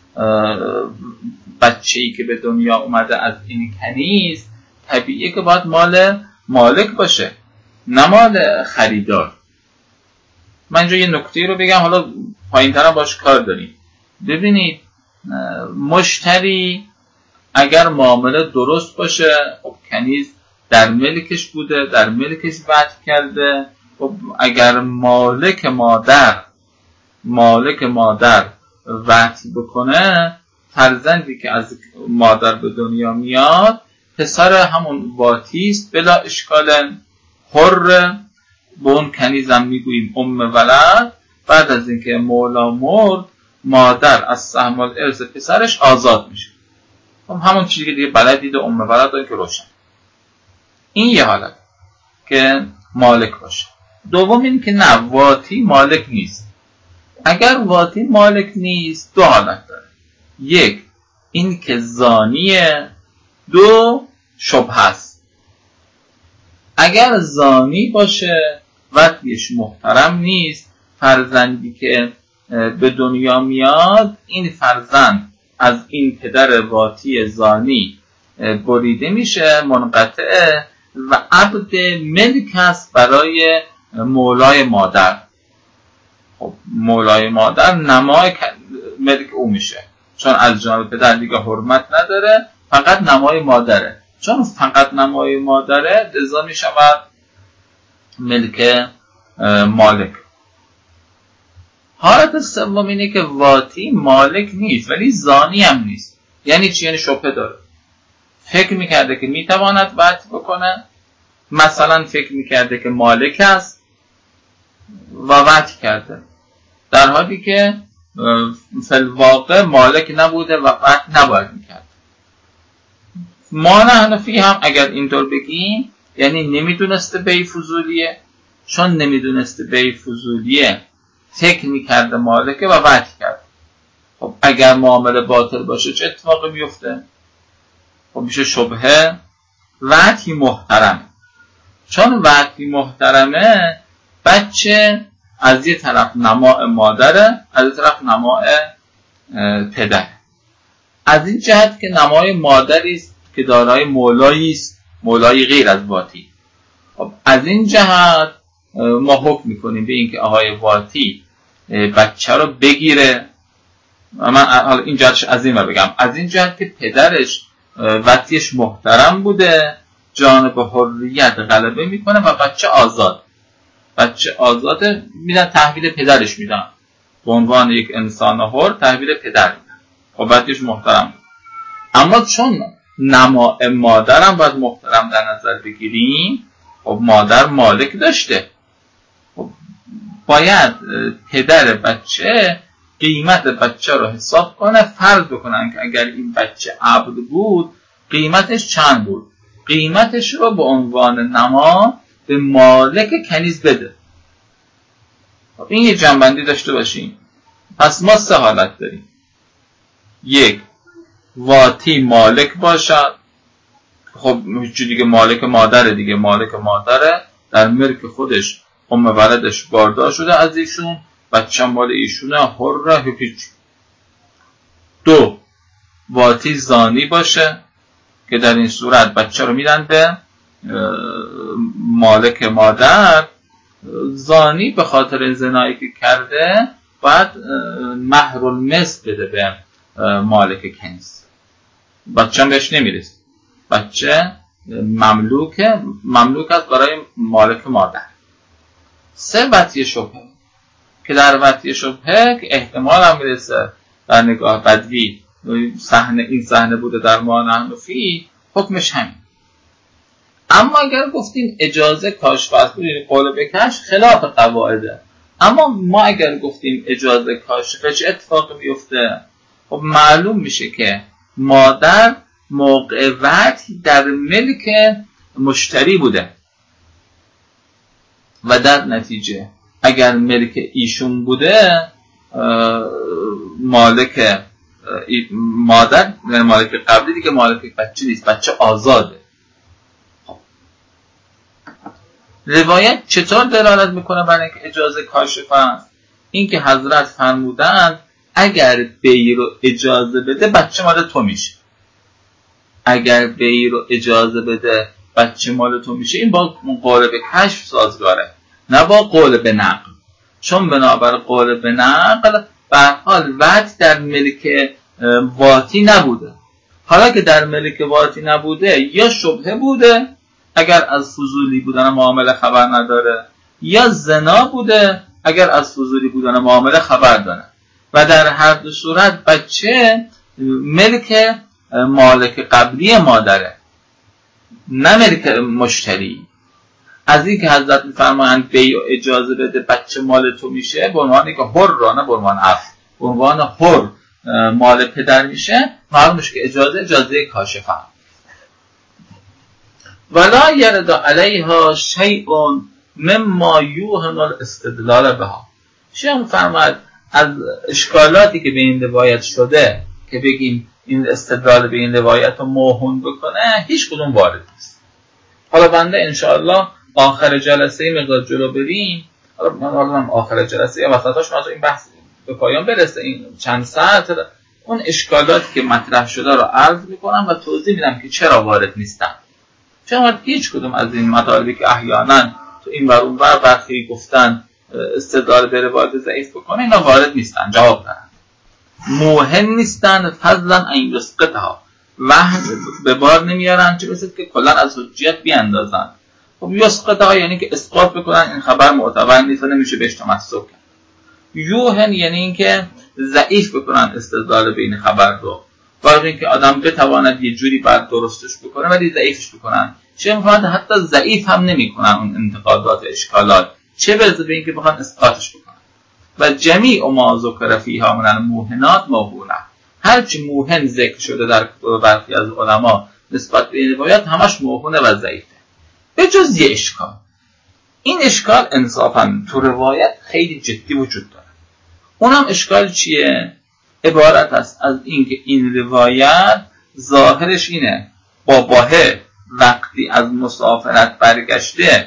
بچه‌ای که به دنیا اومده از این کنیز طبیعیه که باید مال مالک باشه، نه مال خریدار. من اینجا یه نکته رو بگم، حالا پایین ترم باش کار داریم. ببینید مشتری اگر معامله درست باشه، خب کنیز در ملکش بوده، در ملکش وعد کرده. خب اگر مالک مادر وعد بکنه، فرزندی که از مادر به دنیا میاد پسر همون واتیست، بلا اشکال حر. به اون کنیزم میگوییم ولد. بعد از اینکه مولا مرد، مادر از سهم الارث پسرش آزاد میشه. همون چیزی که دیگه بلدید ولد داره که روشن. این یه حالت که مالک باشه. دوم این که نه، واتی مالک نیست. اگر واتی مالک نیست دو حالت داره: یک این که زانیه، دو شبهه است. اگر زانی باشه وطیش محترم نیست، فرزندی که به دنیا میاد این فرزند از این پدر واتی زانی بریده میشه، منقطعه و عبد ملک است برای مولای مادر. خب مولای مادر نمای ملک او میشه، چون از جانب پدر دیگه حرمت نداره، فقط نمای مادره. چون فقط نمای مادره لذا میشود ملک مالک. حالت سوم اینه که واتی مالک نیست ولی زانی هم نیست. یعنی چی؟ یعنی شبهه داره، فکر میکرده که میتواند وعد بکنه، مثلا فکر میکرده که مالک است و وعد کرده، در حالی که فی‌الواقع مالک نبوده و وعد نباید میکرد. ما حنفی هم اگر اینطور بگیم یعنی نمیدونسته بیع فضولیه. چون نمیدونسته بیع فضولیه فکر میکرده مالکه و وعد کرد. خب اگر معامله باطل باشه چه اتفاقی میفته؟ خب میشه شبهه. وعدی محترم، چون وعدی محترمه، بچه از یه طرف نماء مادره، از یه طرف نماء پدر. از این جهت که نمای مادری است که دارای مولایی است، مولایی غیر از واتی. خب از این جهت ما حکم میکنیم به این که آقای واتی بچه رو بگیره. من حالا این جهتش از این بگم، از این جهت که پدرش وطیش محترم بوده، جانب حریت غلبه میکنه و بچه آزاده میدن، تحویل پدرش میدن، به عنوان یک انسان حر تحویل پدر میدن. خب وطیش محترم بود. اما چون نماء مادرم باید محترم در نظر بگیریم، خب مادر مالک داشته، خب باید پدر بچه قیمت بچه رو حساب کنه، فرض بکنن که اگر این بچه عبد بود قیمتش چند بود، قیمتش رو به عنوان نما به مالک کنیز بده. خب این یه جنبندی داشته باشیم. پس ما سه حالت داریم: یک، واتی مالک باشد، خب هیچ دیگه مالک مادره دیگه، مالک مادره، در ملک خودش ولدش باردار شده از ایشون، بچه مال ایشونه، حره، هیچ. دو، واتی زانی باشه که در این صورت بچه رو میدن به مالک مادر زانی به خاطر زنایی که کرده باید مهر المثل بده به مالک کنیز. بچه هم بهش نمیرسه، بچه مملوک است برای مالک مادر. 3 وطیه شبهه که در وطیه شبهه که احتمال هم میرسه در نگاه بدوی این صحنه بوده در ما نحن فی، حکمش همین. اما اگر گفتیم اجازه کاشف بود، یعنی قول بکش، خلاف قواعده. اما ما اگر گفتیم اجازه کاشفه چه اتفاقی میفته؟ خب معلوم میشه که مادر موقع وطی در ملک مشتری بوده و در نتیجه اگر ملک ایشون بوده، مالک مادر مالک قبلی دیگه مالک بچه نیست، بچه آزاده. روایت چطور دلالت میکنه برای اینکه اجازه کاشفه است؟ این که حضرت فرمودند اگر بی رو اجازه بده بچه مال تو میشه. اگر بی رو اجازه بده بچه مال تو میشه، این با قول به کشف سازگاره، نه با قول به نقل. چون بنابر قول به نقل به هر حال وقت در ملک واتی نبوده. حالا که در ملک واتی نبوده، یا شبهه بوده اگر از فضولی بودن معامله خبر نداره، یا زنا بوده اگر از فضولی بودن معامله خبر داره، و در هر دو صورت بچه ملک مالک قبلی مادره، نه ملک مشتری. از این که حضرت میفرمایند بیع اجازه بده بچه مال تو میشه، به عنوانی که حر را، نه به عنوان عفو، به عنوان حر مال پدر میشه، معلوم میشه که اجازه کاشفه. ولا یرد علیها شیء مما یوهن الاستدلال بها. شیخ میفرماید از اشکالاتی که به این روایت شده که بگیم این استدلال به این روایت رو موهون بکنه، هیچ کدوم وارد نیست. حالا بنده انشاءالله آخر جلسه مقدار جلو بریم، حالا آخر جلسه یا وسطاش موضوع این بحث به پایان برسه، این چند ساعت اون اشکالاتی که مطرح شده رو عرض میکنم و توضیح میدم که چرا وارد نیستن. چون هیچ کدوم از این مطالبی که احیانا تو این ور اون ور برخی گفتن استدلال به روایت ضعیف بکنه، اینا وارد نیستن، جواب دارن. موهن نیستن فضلا این یسقطها، وهم به بار نمیارن چه بسید که کلا از حجیت بیاندازن. خب یسقطها یعنی که اسقاط بکنن این خبر معتبر نیست و نمیشه بهش تمسک کرد. یوهن یعنی این که ضعیف بکنن استدلال به این خبر رو، وقتی اینکه آدم بتواند یه جوری بعد درستش بکنه ولی ضعیفش بکنن. چه می‌خواد حتی ضعیف هم نمی‌کنن اون انتقادات اشکالات، چه برسه به اینکه بخوان اسقاطش بکنن. و جمیع ما ذکر فیها من الموهنات موهونه، هر چی موهن ذکر شده در کتب برخی از علما نسبت به این روایت همش موهونه و ضعیفه، به جز یه اشکال. این اشکال انصافاً تو روایت خیلی جدی وجود داره. اونم اشکال چیه؟ عبارت است از اینکه این روایت ظاهرش اینه باباه وقتی از مسافرت برگشته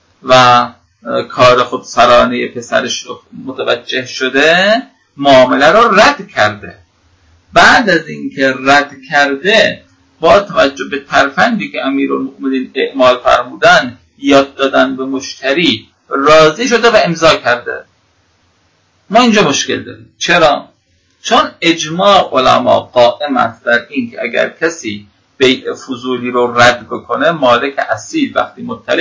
و کار خود سرانه پسرش متوجه شده، معامله رو رد کرده. بعد از اینکه رد کرده، با توجه به ترفندی که امیرالمؤمنین اعمال فرمودن، یاد دادن به مشتری، راضی شده و امضا کرده. ما اینجا مشکل داریم. چرا؟ چون اجماع علما قائم است در این که اگر کسی بیع فضولی رو رد بکنه، مالک اصیل وقتی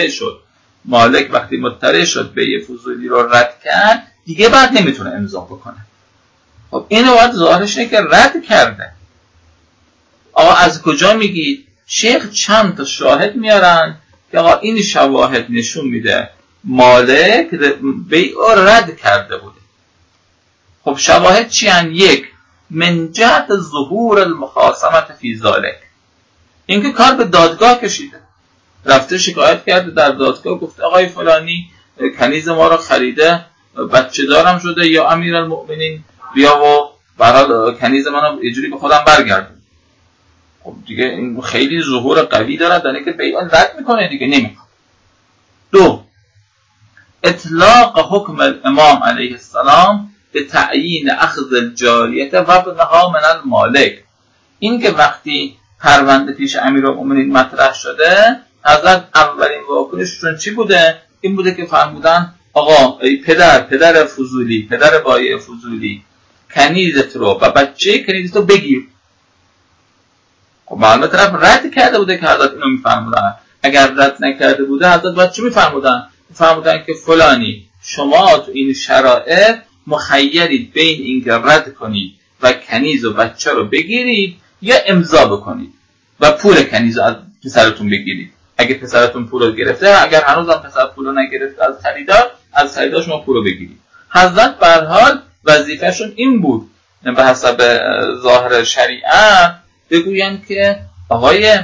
مطلع شد بیع فضولی رو رد کرد، دیگه بعد نمیتونه امضا بکنه. خب اینو باید ظاهرش اینه که رد کرده. آقا از کجا میگید؟ شیخ چند تا شاهد میارن که آقا این شواهد نشون میده مالک بیع رو رد کرده بوده. خب شواهد چی هن؟ یک، من جهت ظهور المخاصمت فی ذالک، اینکه کار به دادگاه کشیده، رفته شکایت کرده در دادگاه، گفته آقای فلانی کنیز ما رو خریده، بچه دارم شده، یا امیرالمؤمنین بیا و برای کنیز منو یه جوری به خودم برگردون. خب دیگه این خیلی ظهور قوی داره در اینکه بیان رد میکنه، دیگه نمیکنه. دو، اطلاق حکم الامام علیه السلام به تعیین اخذ الجاریه و ابنها من المالک، این که وقتی پرونده پیش امیرالمؤمنین مطرح شده، حضرت اولین واکنششون چی بوده؟ این بوده که فرمودن آقا ای پدر فضولی، پدر بایع فضولی، کنیزت رو و بچه کنیزت رو بگیر. خب معلومه طرف رد کرده بوده که حضرت اینو میفرمودن. اگر رد نکرده بوده حضرت باید چی میفرمودن که فلانی شما تو این شرایط مخیرید بین اینکه رد کنید و کنیز و بچه رو بگیرید یا امضا بکنید و پول کنیز رو از پسرتون بگیرید. اگه پسرتون پول رو گرفته، اگر هنوزم پسر پول رو نگرفته از خریدار شما پول رو بگیرید. حضرت به هر حال وظیفه‌شون این بود به حسب ظاهر شریعت بگویند که آقای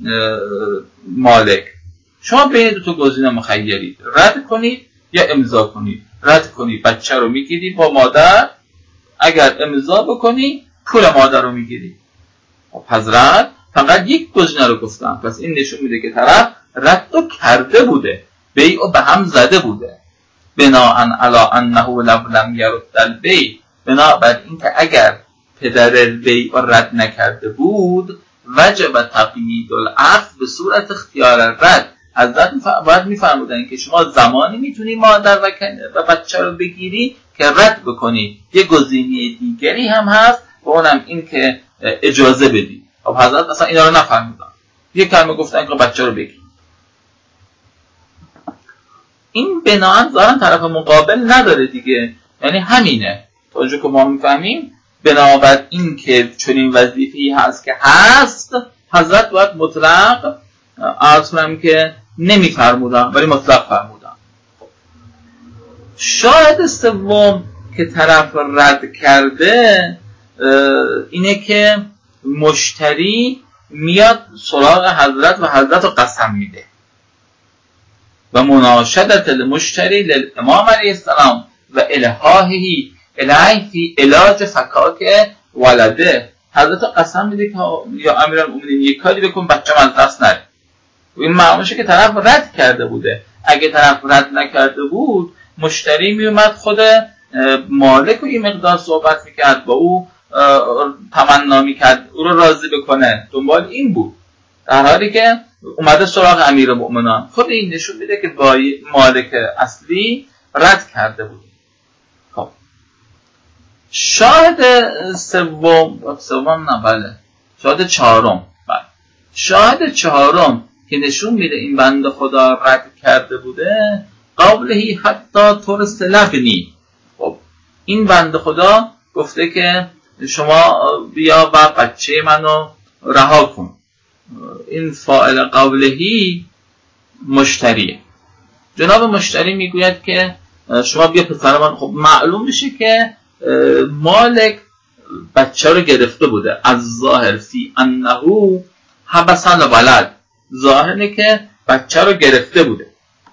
مالک شما بین دو تا گزینه مخیرید، رد کنید یا امضا کنید. رد کنید بچه رو میگیری با مادر، اگر امضا بکنی پول مادر رو میگیری. حضرت فقط یک گزینه رو گفتن، پس این نشون میده که طرف رد کرده بوده، بیع به هم زده بوده. بناء علی انه لم یرد البیع، بنابر اینکه اگر پدر البیع رد نکرده بود وجب تقیید العقد به صورت اختیار رد. حضرت باید میفرمودن که شما زمانی میتونی مادر و بچه رو بگیری که رد بکنی، یه گزینه دیگری هم هست و اونم این که اجازه بدی. خب حضرت اصلا اینا رو نفرمودن، یه کلمه گفتن که بچه رو بگیر. این بناهن ظاهرا طرف مقابل نداره دیگه، یعنی همینه تا اونجا که ما میفهمیم. بنابر این که چنین وظیفه‌ای هست که هست، حضرت باید مطلق عرض کنم که نمیفرمودن ولی مطلق فرمودن. شاهد سوم که طرف رد کرده اینه که مشتری میاد سراغ حضرت و حضرت رو قسم میده و مناشدت المشتری للامام علیه السلام و الهاهی الیه فی علاج فکاک ولده. حضرت قسم میده که یا امیرالمومنین یک کاری بکن بچه‌م از دست نره. این معلومه که طرف رد کرده بوده. اگه طرف رد نکرده بود مشتری میومد خود مالک رو این مقدار صحبت میکرد، با او تمنا میکرد او رو راضی بکنه، دنبال این بود، در حالی که اومده سراغ امیرالمومنین. خود این نشون میده که با مالک اصلی رد کرده بود. خب شاهد شاهد چهارم که نشون میده این بنده خدا رد کرده بوده قولهی حتی ترس لبنی. خب این بنده خدا گفته که شما بیا و بچه منو رها کن. این فاعل قولهی مشتریه. جناب مشتری میگوید که شما بیا پسر من. خب معلوم میشه که مالک بچه رو گرفته بوده. از ظاهر فی انه حبس الولد، ظاهره که بچه رو گرفته بوده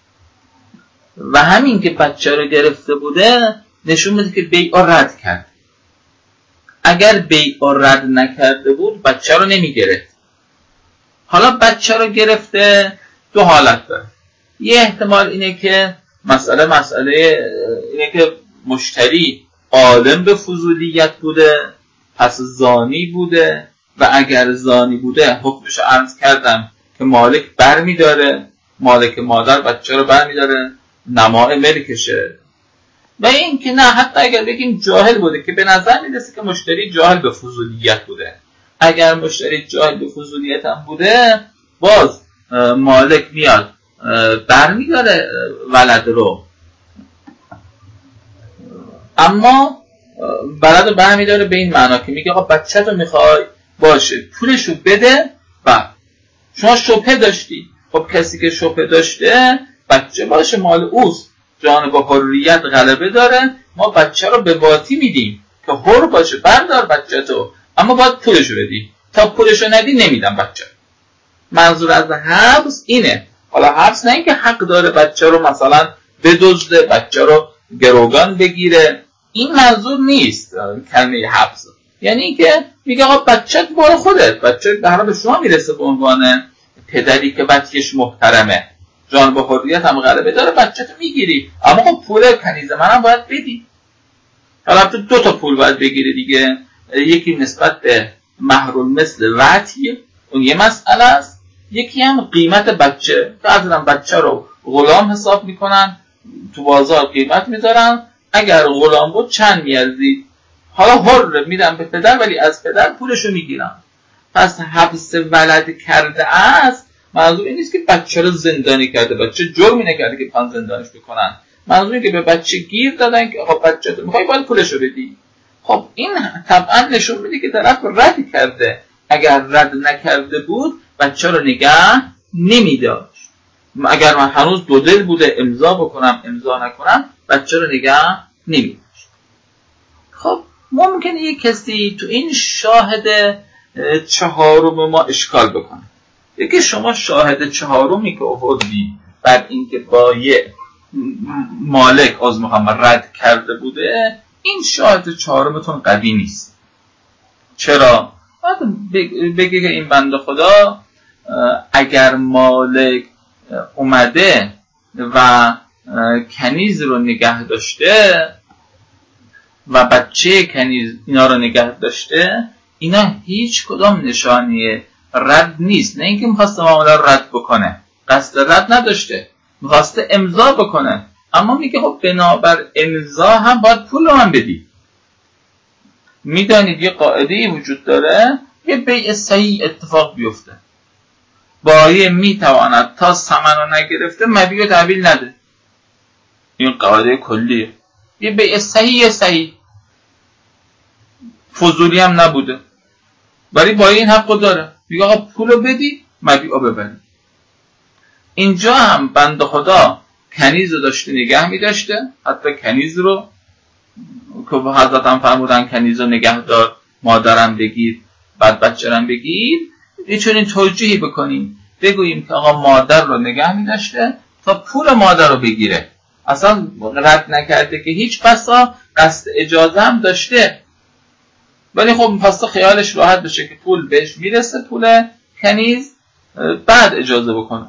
و همین که بچه رو گرفته بوده نشون میده که بیع رد کرد. اگر بیع رد نکرده بود بچه رو نمیگرفت. حالا بچه رو گرفته، دو حالت داره. یه احتمال اینه که مسئله اینه که مشتری عالم به فضولیت بوده، پس زانی بوده و اگر زانی بوده حکمش عرض کردم که مالک برمیداره، مالک مادر بچه رو برمیداره، نماء ملکشه. و این که نه، حتی اگر بگیم جاهل بوده که به نظر میرسه که مشتری جاهل به فضولیت بوده. اگر مشتری جاهل به فضولیت هم بوده باز مالک میاد برمیداره ولد رو، اما ولد رو برمیداره به این معنا که میگه آقا بچه تو میخوای باشه پولشو بده. و شما شبهه داشتی، خب کسی که شبهه داشته بچه باشه مال اوست، جانب حریت غلبه داره، ما بچه رو به باطی میدیم که حر باشه، بردار بچه تو، اما باید پولشو بدی، تا پولشو ندی نمیدم بچه. منظور از حبس اینه. حالا حبس نه اینکه حق داره بچه رو مثلا بدزده، بچه رو گروگان بگیره، این منظور نیست کلمه حبس. یعنی اینکه میگه آقا بچه مال خودت، بچه به هر حال شما میرسه به عنوان پدری که بچه‌ش محترمه، جان به حریت هم غلبه داره، بچه تو میگیری، اما خب پول کنیز منم باید بدی. حالا تو دو تا پول باید بگیری دیگه، یکی نسبت به مهر المثل وطی، اون یه مسئله است، یکی هم قیمت بچه. بعضی هم بچه رو غلام حساب میکنن، تو بازار قیمت میذارن، اگر غلام بود چند میارزید، حالا حر میدم به پدر ولی از پدر پولشو میگیرم. پس حبس ولد کرده است منظور این نیست که بچه رو زندانی کرده، بچه جرمی نکرده که پان زندانش بکنن. منظور اینه که به بچه گیر دادن که آقا بچه تو میخوای باید پولشو بدی. خب این طبعا نشون میده که طرف رد کرده. اگر رد نکرده بود بچه رو نگه نمیداشت. اگر من هنوز دو دل بوده امضا بکنم امضا نکنم بچه رو نگه نمیداشت. خب ممکنه یک کسی تو این شاهد چهارم ما اشکال بکنه. یکی شما شاهد چهارمی که آوردی بعد اینکه با یه مالک از محمد رد کرده بوده، این شاهد چهارمتون قوی نیست. چرا؟ باید بگه که این بنده خدا اگر مالک اومده و کنیز رو نگه داشته و بچه کنیز اینا رو نگه داشته، اینا هیچ کدام نشانه رد نیست. نه اینکه میخواسته معامله رد بکنه، قصد رد نداشته، میخواسته امضا بکنه، اما میگه خب بنابر امضا هم باید پول رو هم بدی. میدانید یه قاعده‌ای وجود داره، یه بیع صحیح اتفاق بیفته، بایع میتواند تا ثمن رو نگرفته مبیع و تحویل نده. این قاعده کلیه. یه بیع صحیح فضولی هم نبوده، ولی بایع این حق رو داره، میگه آقا پولو بدی مبیع رو ببری. اینجا هم بنده خدا کنیز رو داشته نگه میداشته، حتی کنیز رو که حضرت هم فرمودن کنیز رو نگه دار، مادرم بگیر بعد بچه‌رم بگیر. چون این توجیهی بکنیم بگوییم که آقا مادر رو نگه میداشته تا پول مادر رو بگیره، اصلا رد نکرده که هیچ بسا قصد اجازه هم داشته، ولی خب می‌خواسته خیالش راحت بشه که پول بهش میرسه، پول کنیز، بعد اجازه بکنه.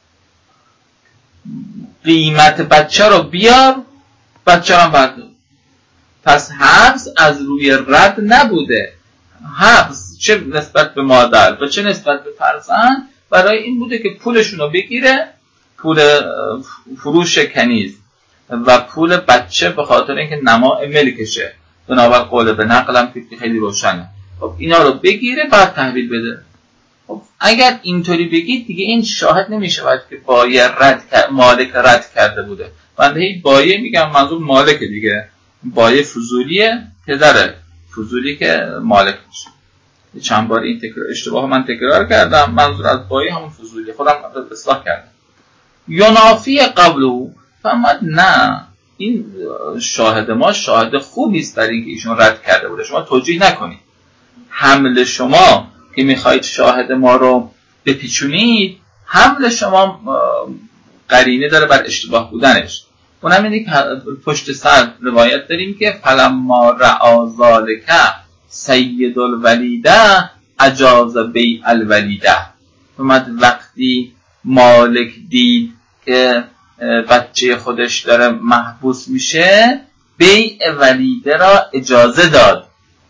قیمت بچه رو بیار، بچه رو بردار. پس حبس از روی رد نبوده. حبس چه نسبت به مادر و چه نسبت به فرزند برای این بوده که پولشون رو بگیره، پول فروش کنیز و پول بچه به خاطر اینکه نماء ملکشه، بنابر قول به نقلم که خیلی روشنه. خب اینا رو بگیره بعد تحویل بده. خب اگر اینطوری بگید دیگه این شاهد نمیشه باید که بایع مالک رد کرده بوده. بنده هی بایع میگم منظور مالک دیگه، بایع فضولیه، پدر فضولی که مالک میشه. چند بار این اشتباه من تکرار کردم، منظور از بایع همون فضولیه، خودم اصلاح کردم. ینافی قبلو فهمد نه، این شاهد ما شاهد خوبی است برای اینکه ایشون رد کرده بوده، شما توجیه نکنید. حمل شما که میخواید شاهد ما رو بپیچونید، حمل شما قرینه داره بر اشتباه بودنش. اونم اینه که پشت سر روایت داریم که فلما رعا ذالک سید الولیده اجاز بیع الولیده. وقتی مالک دید که بچه خودش داره محبوس میشه، بیع ولیده را اجازه داد.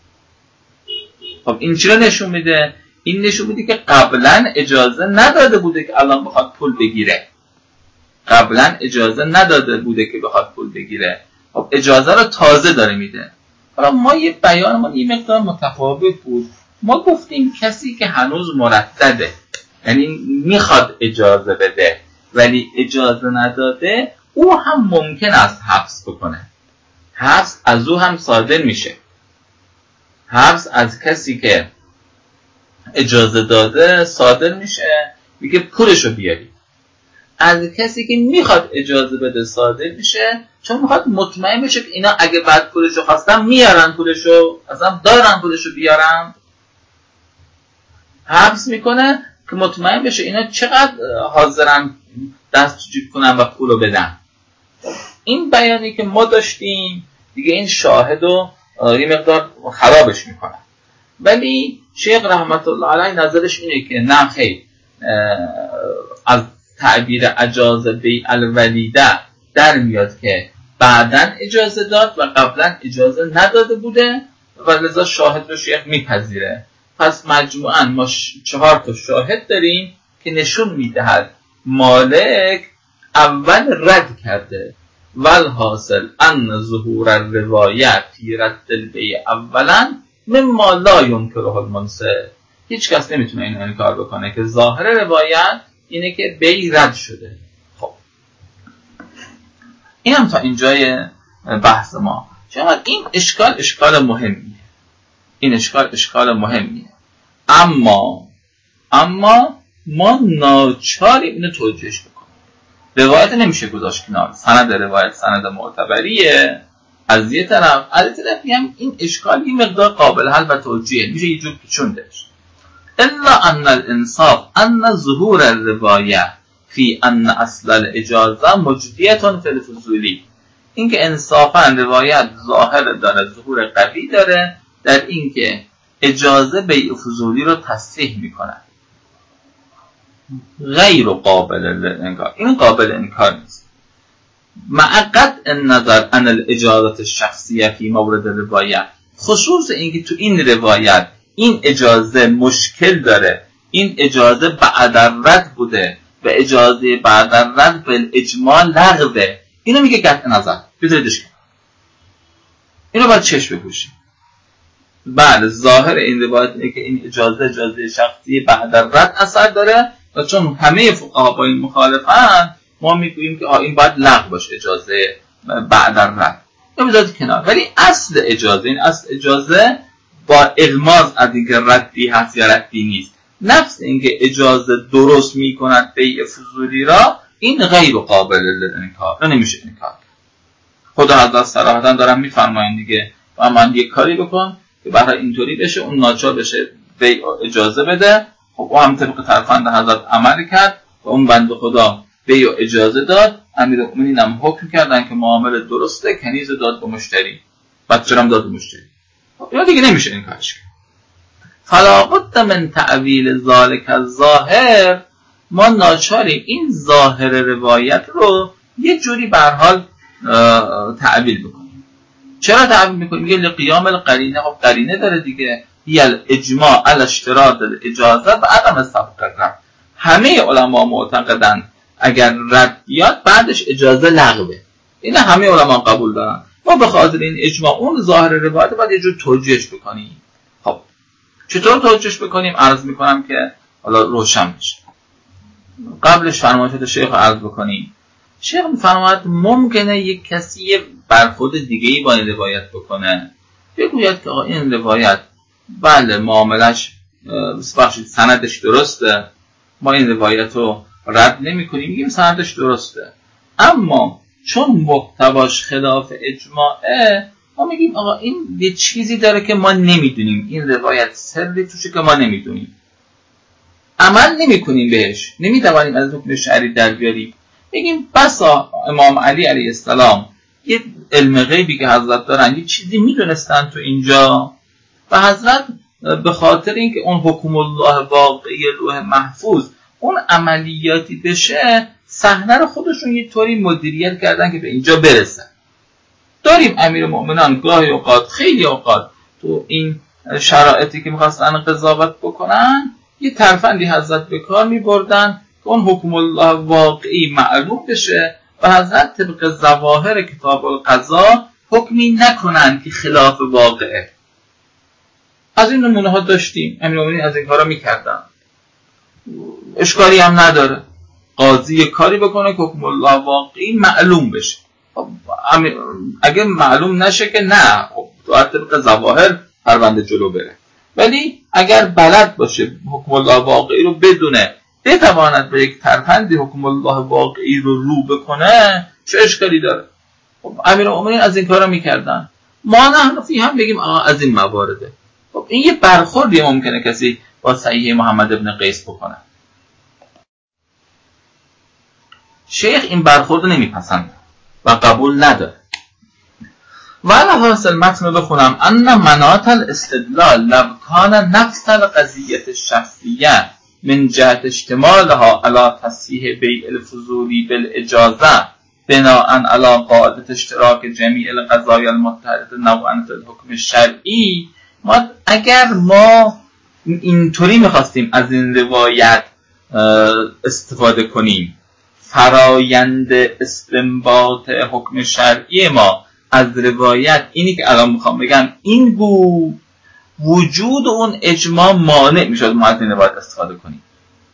خب این چی رو نشون میده؟ این نشون میده که قبلا اجازه نداده بوده که الان بخواد پول بگیره. قبلا اجازه نداده بوده که بخواد پول بگیره. خب اجازه رو تازه داره میده. حالا ما یه بیانمون یه مقدار متفاوت بود. ما گفتیم کسی که هنوز مردده، یعنی میخواد اجازه بده ولی اجازه نداده، او هم ممکن است حبس بکنه. حبس از او هم صادر میشه. حبس از کسی که اجازه داده صادر میشه، میگه پولشو بیاری. از کسی که میخواد اجازه بده صادر میشه، چون میخواد مطمئن بشه که اینا اگه بعد پولشو خواستن میارن پولشو، اصلا دارن پولشو بیارن. حبس میکنه که مطمئن بشه اینا چقدر حاضرن دست تو جیب کنن و پولو بدن. این بیانی که ما داشتیم دیگه این شاهدو یه مقدار خرابش میکنه. ولی شیخ رحمت الله علیه نظرش اینه که نه خیر، از تعبیر اجاز بیع الولیده در میاد که بعدن اجازه داد و قبلا اجازه نداده بوده و لذا شاهد رو شیخ میپذیره. پس مجموعاً ما 4 تا شاهد داریم که نشون میدهد مالک اول رد کرده، والحاصل ان ظهور الروایت فی رد البیع اولا مما لا ینکره المنصف. هیچ کس نمیتونه این انکار بکنه که ظاهر روایت اینه که بیع رد شده. خب این هم تا اینجای بحث ما. چون این اشکال مهمیه. این اشکال مهمیه. اما ما ناچاریم اینو توجیهش بکنیم. روایت نمیشه گذاشت کنار. سند روایت سند معتبریه از یه طرف، از یه طرف هم این اشکال یه مقدار قابل حل و توجیه میشه، یه جور پیچوندش. الا ان الانصاف ان ظهور الروایه فی ان اصل الاجازه مجدیه فی الفضولی. اینکه انصافا روایت ظاهر داره، ظهور قوی داره در اینکه اجازه بیع فضولی رو تصحیح میکنه. غیر قابل للانکار. این قابل انکار نیست. مع قطع النظر عن الاجازه الشخصیه فی مورد روایت، خصوص اینکه تو این روایت این اجازه مشکل داره، این اجازه بعد الرد بوده و اجازه بعد الرد بالاجماع لغوه. اینو میگه قطع نظر، بذاریدش کن. اینو باید چشم بپوشیم. بله ظاهر این روایت اینه که این اجازه شخصی بعد الرد اثر داره و چون همه فقها با این مخالفن ما میگوییم که این باید لغو باشه اجازه بعد الرد. اینو بذارید کنار. ولی اصل اجازه با اغماض از اینکه ردی هست یا ردی نیست، نفس اینکه اجازه درست میکند بیع فضولی را، این غیر قابل للانکار، رو نمیشه انکار. خدا حضرت صراحتا دارن میفرمایند دیگه و من یک کاری بکن که برای اینطوری بشه، اون ناچار بشه بیع اجازه بده. خب او هم طبق ترفند حضرت عمل کرد و اون بنده خدا بیع اجازه داد. امیرالمومنین هم حکم کردن که معامله درسته، کنیز داد به مشتری، بچه‌رم داد به مشتری. اینا دیگه نمیشه این کارش کرد. فلا بد من تعویل ذالک الظاهر. ما ناچاریم این ظاهر روایت رو یه جوری به هر حال تعویل بکنیم. چرا تعویل میکنیم؟ یه لقیام القرینه. خب قرینه داره دیگه. یل اجماع علی اشتراط الاجازه و عدم سبق الرد. همه علما معتقدن اگر رد بیاد بعدش اجازه لغوه. این همه علما قبول دارن. ما به خاطر این اجماع اون ظاهر روایت باید یه جور توجیهش بکنیم. خب چطور توجیهش بکنیم؟ عرض میکنم که حالا روشن بشه. قبلش فرمایشات شیخ عرض بکنیم. شیخ میفرماید ممکنه یک کسی برخورد دیگه‌ای با این روایت بکنه، بگوید که آقا این روایت بله معاملش سندش درسته، ما این روایت رو رد نمی کنیم، میگیم سندش درسته، اما چون محتواش خلاف اجماعه ما میگیم آقا این یه چیزی داره که ما نمیدونیم، این روایت سری توشه که ما نمیدونیم، عمل نمی کنیم بهش، نمیتوانیم از حکم شرعی در بیاریم. میگیم بسا امام علی علیه السلام یه علم غیبی که حضرت دارن یه چیزی میدونستن تو اینجا و حضرت به خاطر اینکه اون حکم الله واقعی لوح محفوظ اون عملیاتی بشه صحنه رو خودشون یه طوری مدیریت کردن که به اینجا برسن. داریم امیرالمومنین گاهی اوقات خیلی اوقات تو این شرایطی که می‌خواستن قضاوت بکنن یه ترفندی حضرت به کار می‌بردن که اون حکم الله واقعی معلوم بشه و حضرت طبق ظواهر کتاب القضا حکمی نکنن که خلاف واقعه. از این نمونه ها داشتیم. امیرالمومنین از این کارا می‌کردن، اشکالی هم نداره، قاضی کاری بکنه که حکم الله واقعی معلوم بشه. اگه معلوم نشه که نه، تو طبق ظواهر پرونده جلو بره. ولی اگر بلد باشه حکم الله واقعی رو بدونه، بتواند به یک ترفندی حکم الله واقعی رو بکنه، چه اشکالی داره؟ امیرالمومنین از این کارا میکردن. ما نحنفی هم بگیم از این موارده. خب این یه برخوردی ممکنه کسی با صحیح محمد ابن قیس بکنه. شیخ این برخورد نمیپسنده و قبول نداره. ولی حاصل متن بخونم ان مناط الاستدلال لو کان نفس القضیه الشخصیه من جهت اشتمالها على تصحیح بیع الفضولی بالاجازه بناء على قاعده اشتراک جمیع القضایا المتحده نوعا فی الحکم الشرعی. اگر ما اینطوری میخواستیم از این روایت استفاده کنیم فرایند استنباط حکم شرعی ما از روایت اینی که الان میخوام بگم این بود، وجود اون اجماع مانع میشد ما از این روایت استفاده کنیم.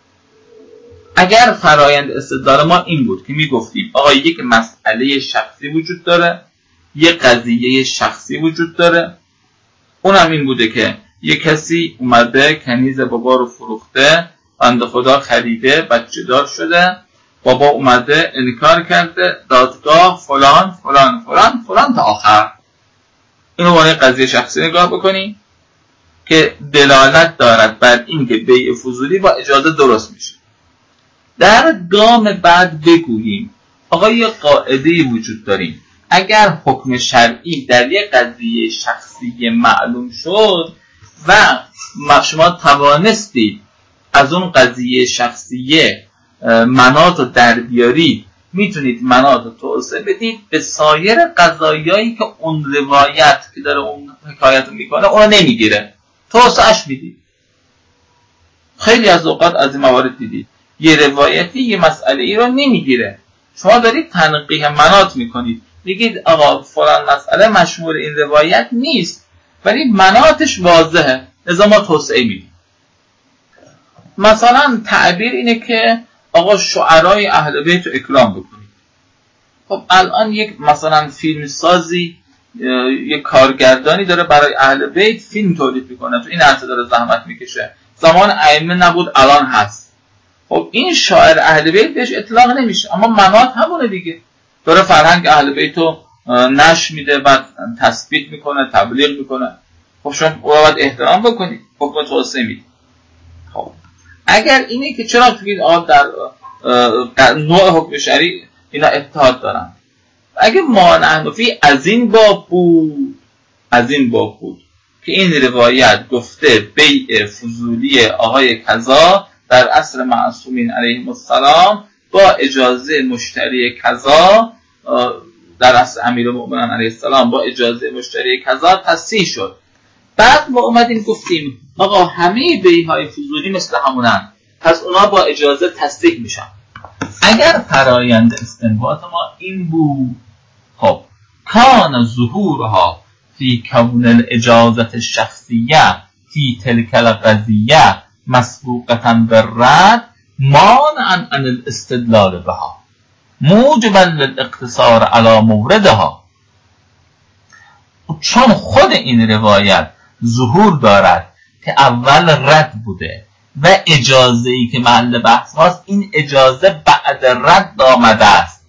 اگر فرایند استدلال ما این بود که میگفتیم آقا یک مسئله شخصی وجود داره، یک قضیه شخصی وجود داره، اونم این بوده که یک کسی اومده کنیز بابا رو فروخته، بنده خدا خریده، بچه دار شده، بابا اومده انکار کرده، دادگاه فلان فلان فلان فلان تا آخر. اینو با یک قضیه شخصی نگاه بکنی که دلالت دارد بر این که بیع فضولی با اجازه درست میشه. در گام بعد بگوییم آقا یه قاعده وجود داریم، اگر حکم شرعی در یک قضیه شخصی معلوم شد و شما توانستید از اون قضیه شخصیه مناط رو در بیارید، میتونید مناط رو توسعه بدید به سایر قضایایی که اون روایت که داره اون حکایت رو میکنه اون نمیگیره، توسعهش میدید. خیلی از اوقات از این موارد دیدید یه روایتی یه مسئله ای رو نمیگیره، شما دارید تنقیح مناط میکنید، بگید آقا فلان مسئله مشمول این روایت نیست ولی مناطش واضحه، لذا ما توسعه میدیم. مثلا تعبیر اینه که آقا شعرای اهل بیت رو اکرام بکنید. خب الان یک مثلا فیلم سازی، یک کارگردانی داره برای اهل بیت فیلم تولید میکنه، تو این عرصه داره زحمت میکشه، زمان ائمه نبود الان هست. خب این شاعر اهل بیت بهش اطلاق نمیشه، اما مناط همونه دیگه، داره فرهنگ اهل بیت رو نشر میده، بعد تثبیت میکنه، تبلیغ میکنه. خب شما باید احترام بکنید، حکم توسعه میدید. خب اگر اینه که چرا بگید در نوع حکم شرعی اینا اتحاد دارن، اگه ما نحنفی از این باب بود که این روایت گفته بیع فضولی آقای کذا در عصر معصومین علیهم السلام با اجازه مشتری کذا، در عصر امیرالمؤمنین علیه السلام با اجازه مشتری کذا تصحیح شد، بعد ما اومدیم گفتیم آقا همه بیع‌های فضولی مثل همونن، پس اونا با اجازه تصحیح میشن. اگر فرایند استنباط ما این بود، خب کان ظهورها فی کون الاجازت الشخصیه فی تلک القضیه مسبوقة بالرد مانعا عن الاستدلال بها موجبا للاقتصار على موردها. چون خود این روایت ظهور دارد که اول رد بوده و اجازه‌ای که محل بحث هاست این اجازه بعد رد آمده است،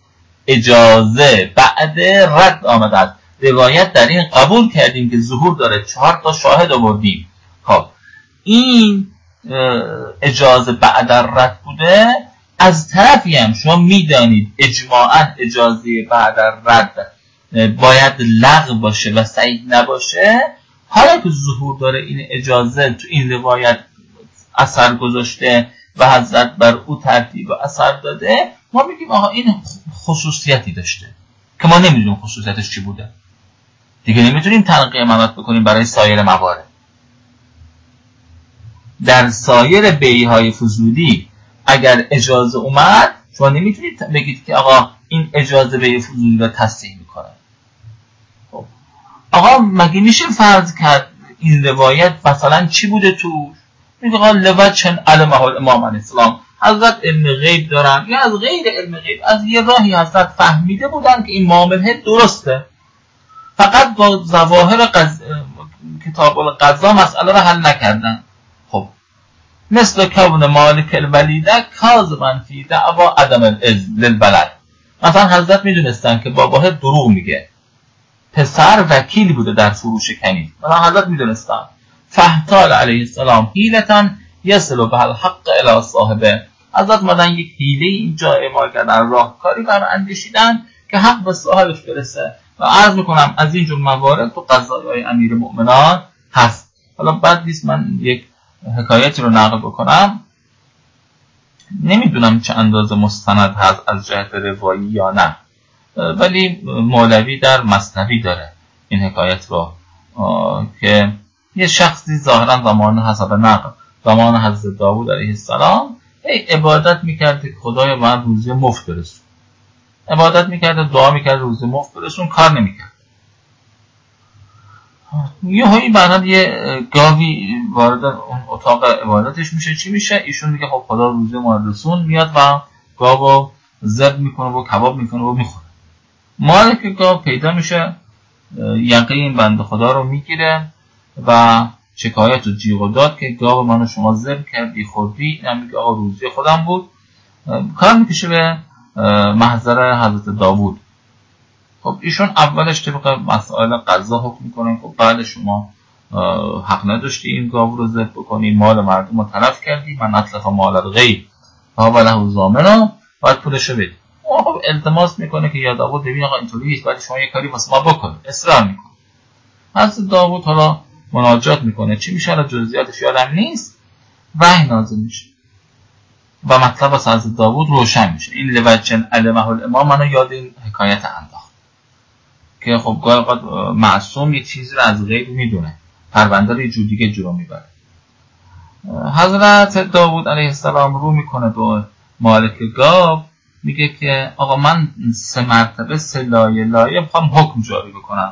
روایت در این قبول کردیم که ظهور داره، 4 تا شاهد آوردیم. خب این اجازه بعد رد بوده، از طرفی هم شما میدانید اجماعاً اجازه بعد رد باید لغو باشه و صحیح نباشه. حالا که ظهور داره این اجازه تو این روایت اثر گذاشته و حضرت بر او ترتیب و اثر داده، ما میگیم آها این خصوصیتی داشته که ما نمیدونیم خصوصیتش چی بوده، دیگه نمیتونیم تنقیح مناط بکنیم برای سایر موارد. در سایر بیع‌های فضولی اگر اجازه اومد شما نمیتونید بگید که آقا این اجازه بیع فضولی رو تصحیح میکنه. خب آقا مگه میشه فرض کرد این روایت مثلا چی بوده تو؟ میگه آقا لوجهن علمه الامام علیه السلام، حضرت علم غیب دارن یا از غیر علم غیب از یه راهی حضرت فهمیده بودن که این معامله درسته، فقط با ظواهر کتاب القضا مسئله رو حل نکردن. خب مثل کون مالک الولیده کاذبا فی دعوا عدم الاذن للبلد، مثلا حضرت میدونستن که باباه دروغ میگه، پسر وکیل بوده در فروش کنیز، مثلا حضرت میدونستن، فاحتال علیه السلام حیلة یصل بها الحق الی صاحبه، حضرت مدن یک حیله اینجا اعمال کردن، راهکاری برای اندیشیدن که حق به صاحبش برسه. و عرض میکنم از این جور موارد تو قضایای امیر مؤمنان هست. حالا بعد نیست من یک حکایتی رو نقل بکنم، نمیدونم چه اندازه مستند هست از جهت روایی یا نه، ولی مولوی در مثنوی داره این حکایت رو که یه شخصی ظاهرا زمان حسب نقل زمان حضرت داوود علیه السلام عبادت میکرده که خدایا من روزی مفت برسون، عبادت میکرده، دعا میکرده روزی مفت برسون، کار نمیکرد. یهویی بعداً یه گاوی وارد اون اتاق عبادتش میشه، چی میشه؟ ایشون میگه خب خدا روزی ما رسون، میاد و گاوو ذبح میکنه و کباب میکنه و میخوره. مالک گاو پیدا میشه، یقه این بنده خدا رو میگیره و شکایت و جیغ و داد که گاو منو شما ذبح کردی خوردی. اینم میگه آقا روزی خودم بود. کار میکشه به محضر حضرت داوود. خب ایشون اولش طبق مسائل قضا حکم میکنن خب بعد شما حق نداشتی این گاو رو ذبح بکنی، مال مردم رو تلف کردی، من اطلف مال الغیر فهو له ضامن، باید پولشو بدی. خب التماس میکنه که یا داوود ببین آقا اینطوری نیست، باید شما یه کاری واسه ما بکنید، اصرار میکنه. حضرت داوود حالا مناجات میکنه، چی میشه حالا جزئیاتش یادم نیست، وحی نازل میشه و مطلب از حضرت داوود روشن میشه. این لوجن علمه الامام منو یاد این حکایت انداخت که خب گاهی اوقات معصوم یه چیزی رو از غیب میدونه، پرونده رو یه جور دیگه جلو میبره. حضرت داوود علیه السلام رو میکنه به مالک گاو، میگه که آقا من 3 مرتبه 3 لایه میخوام حکم جاری بکنم.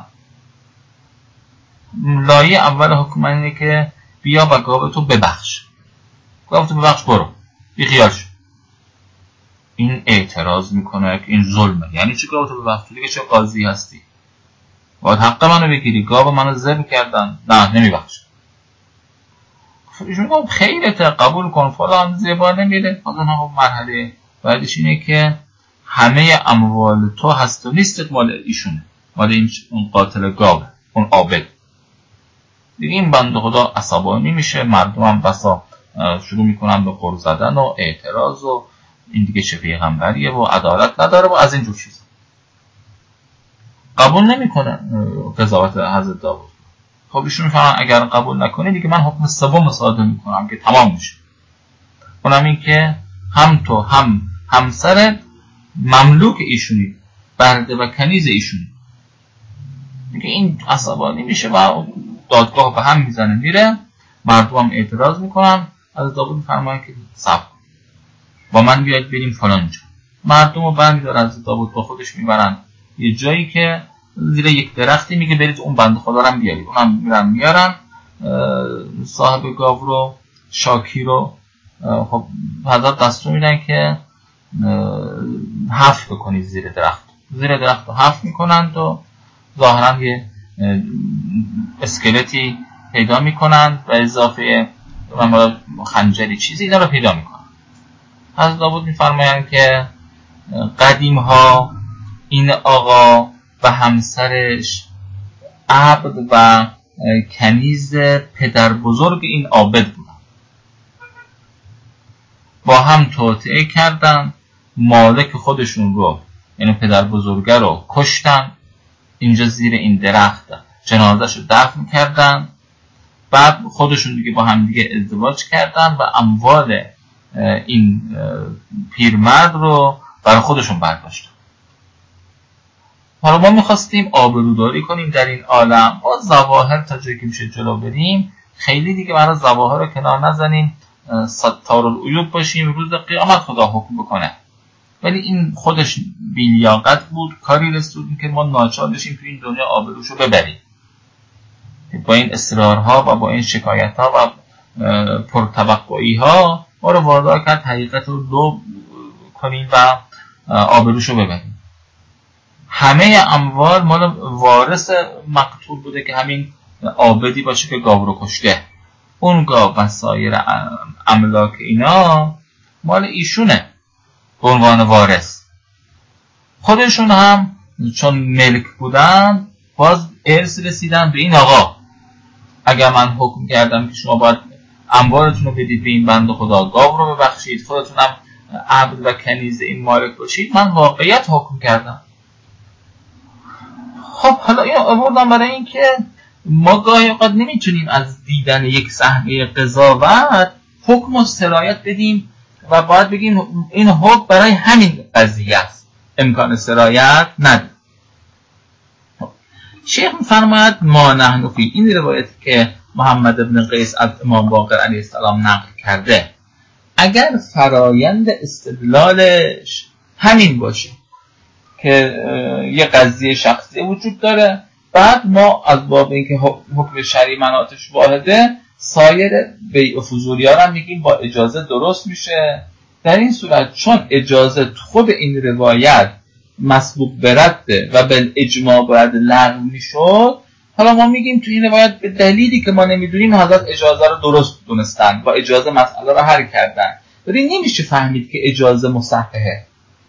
لایه اول حکم اینه که بیا و گاو تو ببخش، گاو تو ببخش، برو بی خیال شو. این اعتراض میکنه که این ظلمه. یعنی چی گاو تو ببخش؟ تو دیگه چه قاضی هستی؟ باید حق منو بگیری، گاو منو ذبح کردن. نه نمیبخش. ایشون میگه خیرت قبول کن فلان، زیبا نمیره. خب مرحله بعدش اینه که همه اموال تو هست و نیست مال ایشونه، مال این اون قاتل گاو، اون عابد. دیگه این بنده خدا عصبانی میشه، مردم هم بسا شروع میکنن به غر زدن و اعتراض و این دیگه چه پیغمبریه و عدالت نداره و از این جور چیزا. قبول نمیکنه قضاوت حضرت داوود. خب ایشون میفهمن اگر قبول نکنه دیگه من حکم سوم صادر میکنم که تمام میشه. اونم این که هم تو هم همسرت مملوک ایشونی، برده و کنیز ایشونی. دیگه این عصبانی میشه و دادگاه به هم میزنه میره. مردم هم اعتراض میکنن. از داوود میفرماید که صبر با من بیاید بریم فلان جا. مردم رو برمی‌دارن از داوود با خودش میبرن یه جایی که زیر یک درختی، میگه برید اون بنده خدا رو هم بیارید. اونم میارن صاحب گاو رو، شاکی رو. خب حضرت دستور میدن که حفر بکنید زیر درخت رو حفر میکنند و ظاهرا یه اسکلتی پیدا میکنند و اضافه خنجری چیزی اینا رو پیدا میکنند. حضرت داوود میفرمایند که قدیم ها این آقا و همسرش عبد و کنیز پدر بزرگ این عابد بودن، با هم توطئه کردن، مالک خودشون رو یعنی پدر بزرگه رو کشتن، اینجا زیر این درخت جنازش رو دفن کردن، بعد خودشون دیگه با هم دیگه ازدواج کردن و اموال این پیرمرد رو برای خودشون برداشتن. حالا ما میخواستیم آبروداری کنیم در این عالم با ظواهر، تا جایی که میشه جلو بریم، خیلی دیگه برای ظواهر رو کنار نزنیم، ستارالعیوب باشیم، روز قیامت خدا حکم بکنه. ولی این خودش بی‌لیاقت بود، کاری رسوندیم که ما ناچار بشیم تو این دنیا آبروشو ببریم. با این اصرارها و با این شکایتها و پرتوقعیها ما رو وادار کرد حقیقت رو لو کنیم و آبروشو ببریم. همه اموال مال وارث مقتول بوده که همین عابدی باشه که گاو رو کشته. اون گاو و سایر املاک اینا مال ایشونه به عنوان وارث. خودشون هم چون ملک بودن باز ارث رسیدن به این آقا. اگر من حکم کردم که شما باید اموالتون رو بدید به این بنده خدا، گاو رو ببخشید، خودتون هم عبد و کنیز این مالک باشید، من واقعیت حکم کردم. خب حالا این آوردم برای این که ما گاهی اوقات نمیتونیم از دیدن یک صحنه قضاوت حکم و سرایت بدیم و باید بگیم این حکم برای همین قضیه است، امکان سرایت نداریم. شیخ می‌فرماید ما نحن فی، این روایتی که محمد ابن قیس از امام باقر علیه السلام نقل کرده، اگر فرایند استدلالش همین باشه که یه قضیه شخصی وجود داره، بعد ما از باب اینکه حکم شرعی مناطش واحده سایر بیع و فضولی ها رو میگیم با اجازه درست میشه. در این صورت چون اجازه خود این روایت مسبوق برده و به اجماع باید لغو میشد، حالا ما میگیم تو این روایت به دلیلی که ما نمیدونیم حضرت اجازه رو درست دونستن، با اجازه مسئله رو حل کردن، ولی نمیشه فهمید که اجازه مصححه.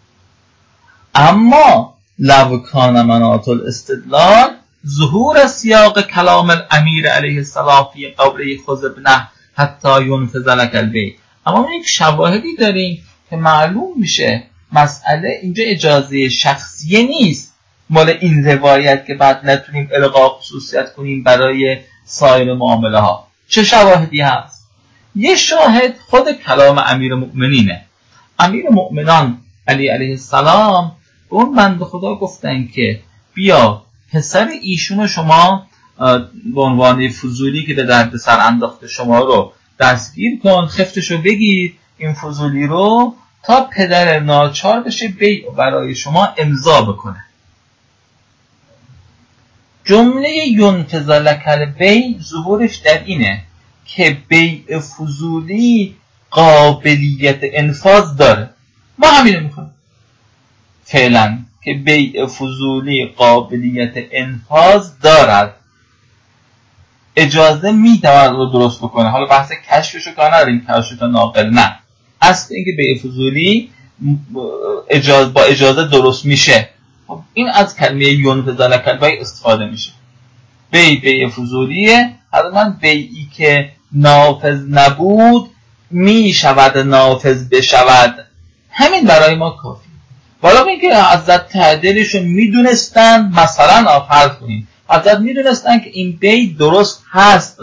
اما لو کان مناط الاستدلال ظهور سیاق کلام الامیر علیه السلام فی قوله خذ ابنه حتی ینفذ لک البیع. اما یک شواهدی داریم که معلوم میشه مسئله اینجا اجازه شخصیه نیست مال این روایت که بعد نتونیم الغا خصوصیت کنیم برای سایر معامله ها. چه شواهدی هست؟ یه شاهد خود کلام امیر مؤمنینه. امیر مؤمنان علی علیه السلام به اون بنده خدا گفتن که بیا پسر ایشونو شما به عنوان فضولی که به درد سر انداخته شما رو دستگیر کن، خفتشو بگیر این فضولی رو تا پدر ناچار بشه بیع برای شما امضا بکنه. جمله ینفذ لک البیع ظهورش در اینه که بیع فضولی قابلیت انفاذ داره. ما همینو میکنیم فعلا که بیع فضولی قابلیت انفاذ دارد، اجازه میتواند رو درست بکنه. حالا بحث کشفشو کار نداریم، کشف ناقل نه، اصل اینکه بیع فضولی با اجازه درست میشه. این از کلمه ینفذ لک البیع استفاده میشه. بیع فضولیه، حتما بیعی که نافذ نبود میشود نافذ بشود. همین برای ما کافی. بالا اینکه حضرت تعدیلشون میدونستن، مثلا فرض کنیم حضرت میدونستن که این بیع درست هست،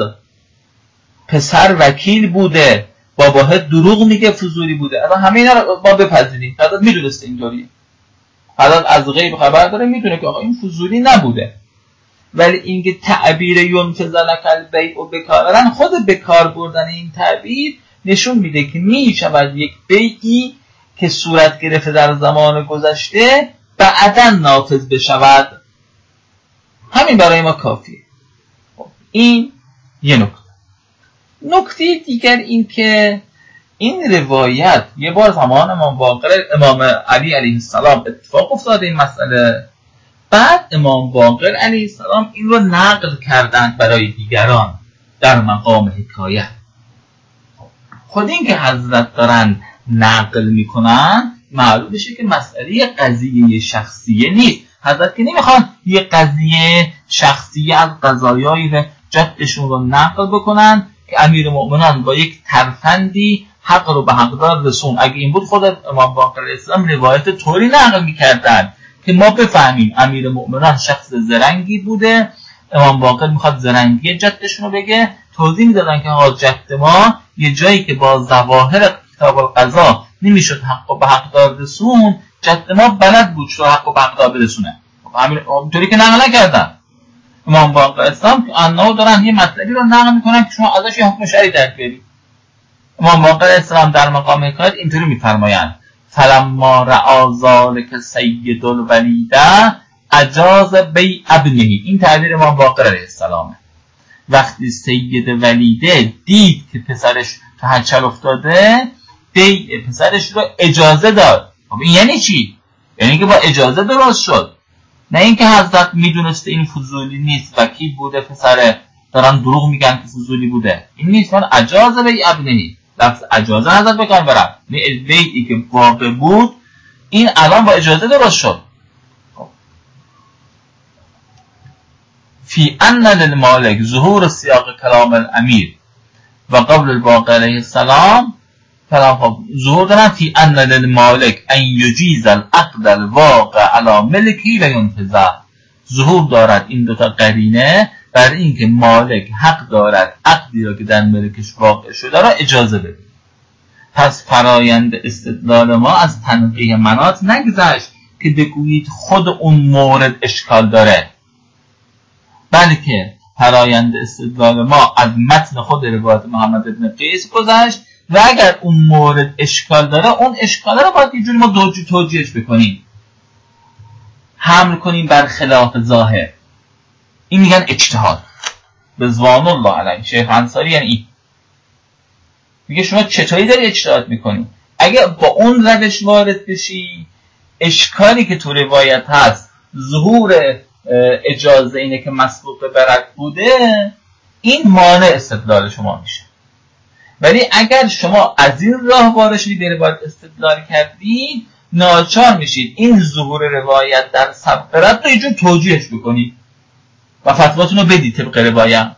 پسر وکیل بوده، باباه دروغ میگه فضولی بوده، اصلا همه اینا رو ما بپذیریم. حضرت میدونسته اینطوریه، حضرت از غیب خبر داره، میدونه که آقا این فضولی نبوده. ولی اینکه تعبیر ینفذ لک البیع و بکار بردن، خود بکار بردن این تعبیر نشون میده که میشود یک بیعی که صورت گرفته در زمان گذشته بعداً نافذ بشود. همین برای ما کافیه. این یه نکته دیگر این که این روایت یه بار زمان امام علی علیه السلام اتفاق افتاده این مسئله، بعد امام باقر علیه السلام این رو نقل کردند برای دیگران در مقام حکایت. خود این که حضرت دارن نقل میکنن معلوم بشه که مسئله قضیه شخصیه نیست. حضرت که نمیخوان یه قضیه شخصیه از قضایای جدشون رو نقل بکنن که امیر مؤمنان با یک ترفندی حق رو به حقدار رسون. اگه این بود خود امام باقر علیه السلام روایت طوری نقل میکردن که ما بفهمیم امیر مؤمنان شخص زرنگی بوده، امام باقر میخواد زرنگی جدشون رو بگه، توضیح میدادن که آقا جد ما یه جایی که با ظواهر کتاب القضا نمیشد حق به حقدار رسون، جد ما بلد بود چطور حق به حقدار برسونه. همینطوری که نقل نکردن. امام باقر اسلام که انها دارن یه مطلبی رو نقل میکنن که شما ازش یه حکم شرعی درک بیارید. امام باقر اسلام در مقام حکایت اینطوری میفرمایند فلما رعا ذلک سید الولیده اجاز بیع ابنه. این تعبیر امام باقر علیه السلامه. وقتی سید ولیده دید که پسرش تو هچل افتاده، بیع پسرش رو اجازه داد. این یعنی چی؟ یعنی که با اجازه درست شد، نه اینکه حضرت میدونسته این فضولی نیست، وکیل بوده، پسر دارن دروغ میگن که فضولی بوده. این نیست، من اجازه بیع ابنه، لفظ اجازه حضرت بکن برم، بیعی که واقع بود این الان با اجازه درست شد. فی ان للمالک ظهور سیاق کلام الامیر و قول الباقر علیه السلام ظهور دارن فی ان للمالک ان یجیز العقد الواقع علی ملکی و ینفذه. ظهور دارد این دوتا قرینه بر این که مالک حق دارد عقدی را که در ملکش واقع شده را اجازه بده. پس فرایند استدلال ما از تنقیح مناط نگذشت که بگویید خود اون مورد اشکال داره، بلکه فرایند استدلال ما از متن خود روایت محمد بن قیس گذشت و اگر اون مورد اشکال داره، اون اشکال رو باید یه جوری ما توجیهش بکنیم، حمل کنیم بر خلاف ظاهر. این میگن اجتهاد. رضوان الله علیه شیخ انصاری یعنی این میگه شما چطوری داری اجتهاد میکنی؟ اگه با اون روش وارد بشی، اشکالی که تو روایت هست ظهور اجازه اینه که مسبوق به رد بوده، این مانع استدلال شما میشه. ولی اگر شما از این راه وارد شدید به روایت استدلال کردید، ناچار میشید این ظهور روایت در سبق رد رو اینجور توجیهش بکنید و فتواتون رو بدید طبق روایت.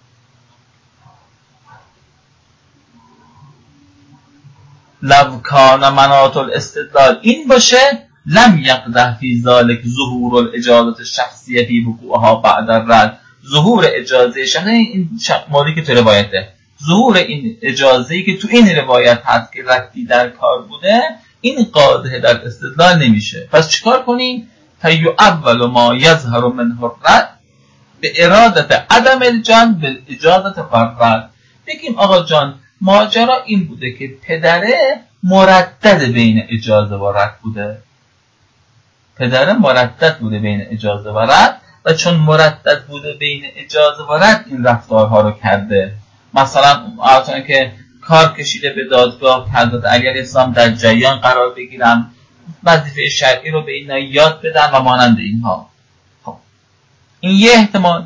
لو کان مناط الاستدلال این باشه، لم یقدح فی ذلک ظهور الاجازه الشخصیه فی وقوعها بعد الرد. ظهور اجازه شخصی، این موردی که تو روایته، ظهور این اجازه‌ای که تو این روایت هست که ردی در کار بوده، این قادح در استدلال نمیشه. پس چیکار کنیم؟ اول ما یظهر منه الرد به ارادت عدم الجان بالاجازه فرد. بگیم آقا جان ماجرا این بوده که پدره مردد بین اجازه و رد بوده، پدره مردد بوده بین اجازه و رد، و چون مردد بوده بین اجازه و رد این رفتارها رو کرده. مثلا آنطور که کار کشیده به دادگاه که حضرت علی علیه السلام در جریان قرار بگیرن، وظیفه شرعی رو به اینا یاد بدن و مانند اینها. خب این یه احتمال.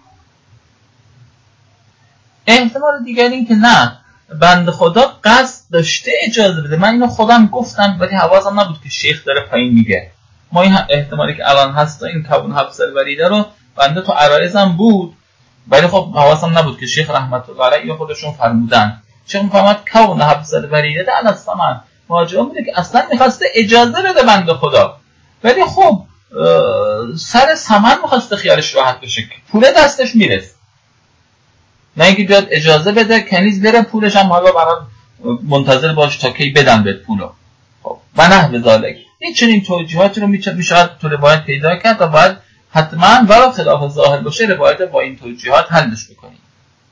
احتمال دیگری این که نه، بنده خدا قصد داشته اجازه بده، من اینو خودم گفتم ولی حواسم نبود که شیخ داره پایین میگه. ما این احتمالی که الان هست این کون حبس الوریده رو بنده تو عرایزم بود، ولی خب حواسم نبود که شیخ رحمت الله علیه خودشون فرمودن. شیخ میفرماد کون حبس الوریده ده علی الثمن، ماجرا بوده که اصلا میخواسته اجازه بده بنده خدا، ولی خب سر ثمن میخواسته خیالش راحت بشه که پول دستش میرسه، نه اینکه بیاد اجازه بده کنیز بره پولش هم حالا برام منتظر باش تا کی بدن بهت پولو. خب و نحو ذالک. این چنین توجیهاتی رو میشه تو روایت پیدا کرد و باید حتما ولو خلاف ظاهر باشه روایت با این توجیهات حلش بکنید.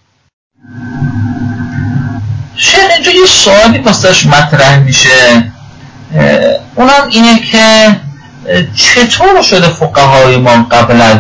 شیخ اینجا یه سوالی واسش مطرح میشه، اونم اینه که چطور شده فقهای ما قبل از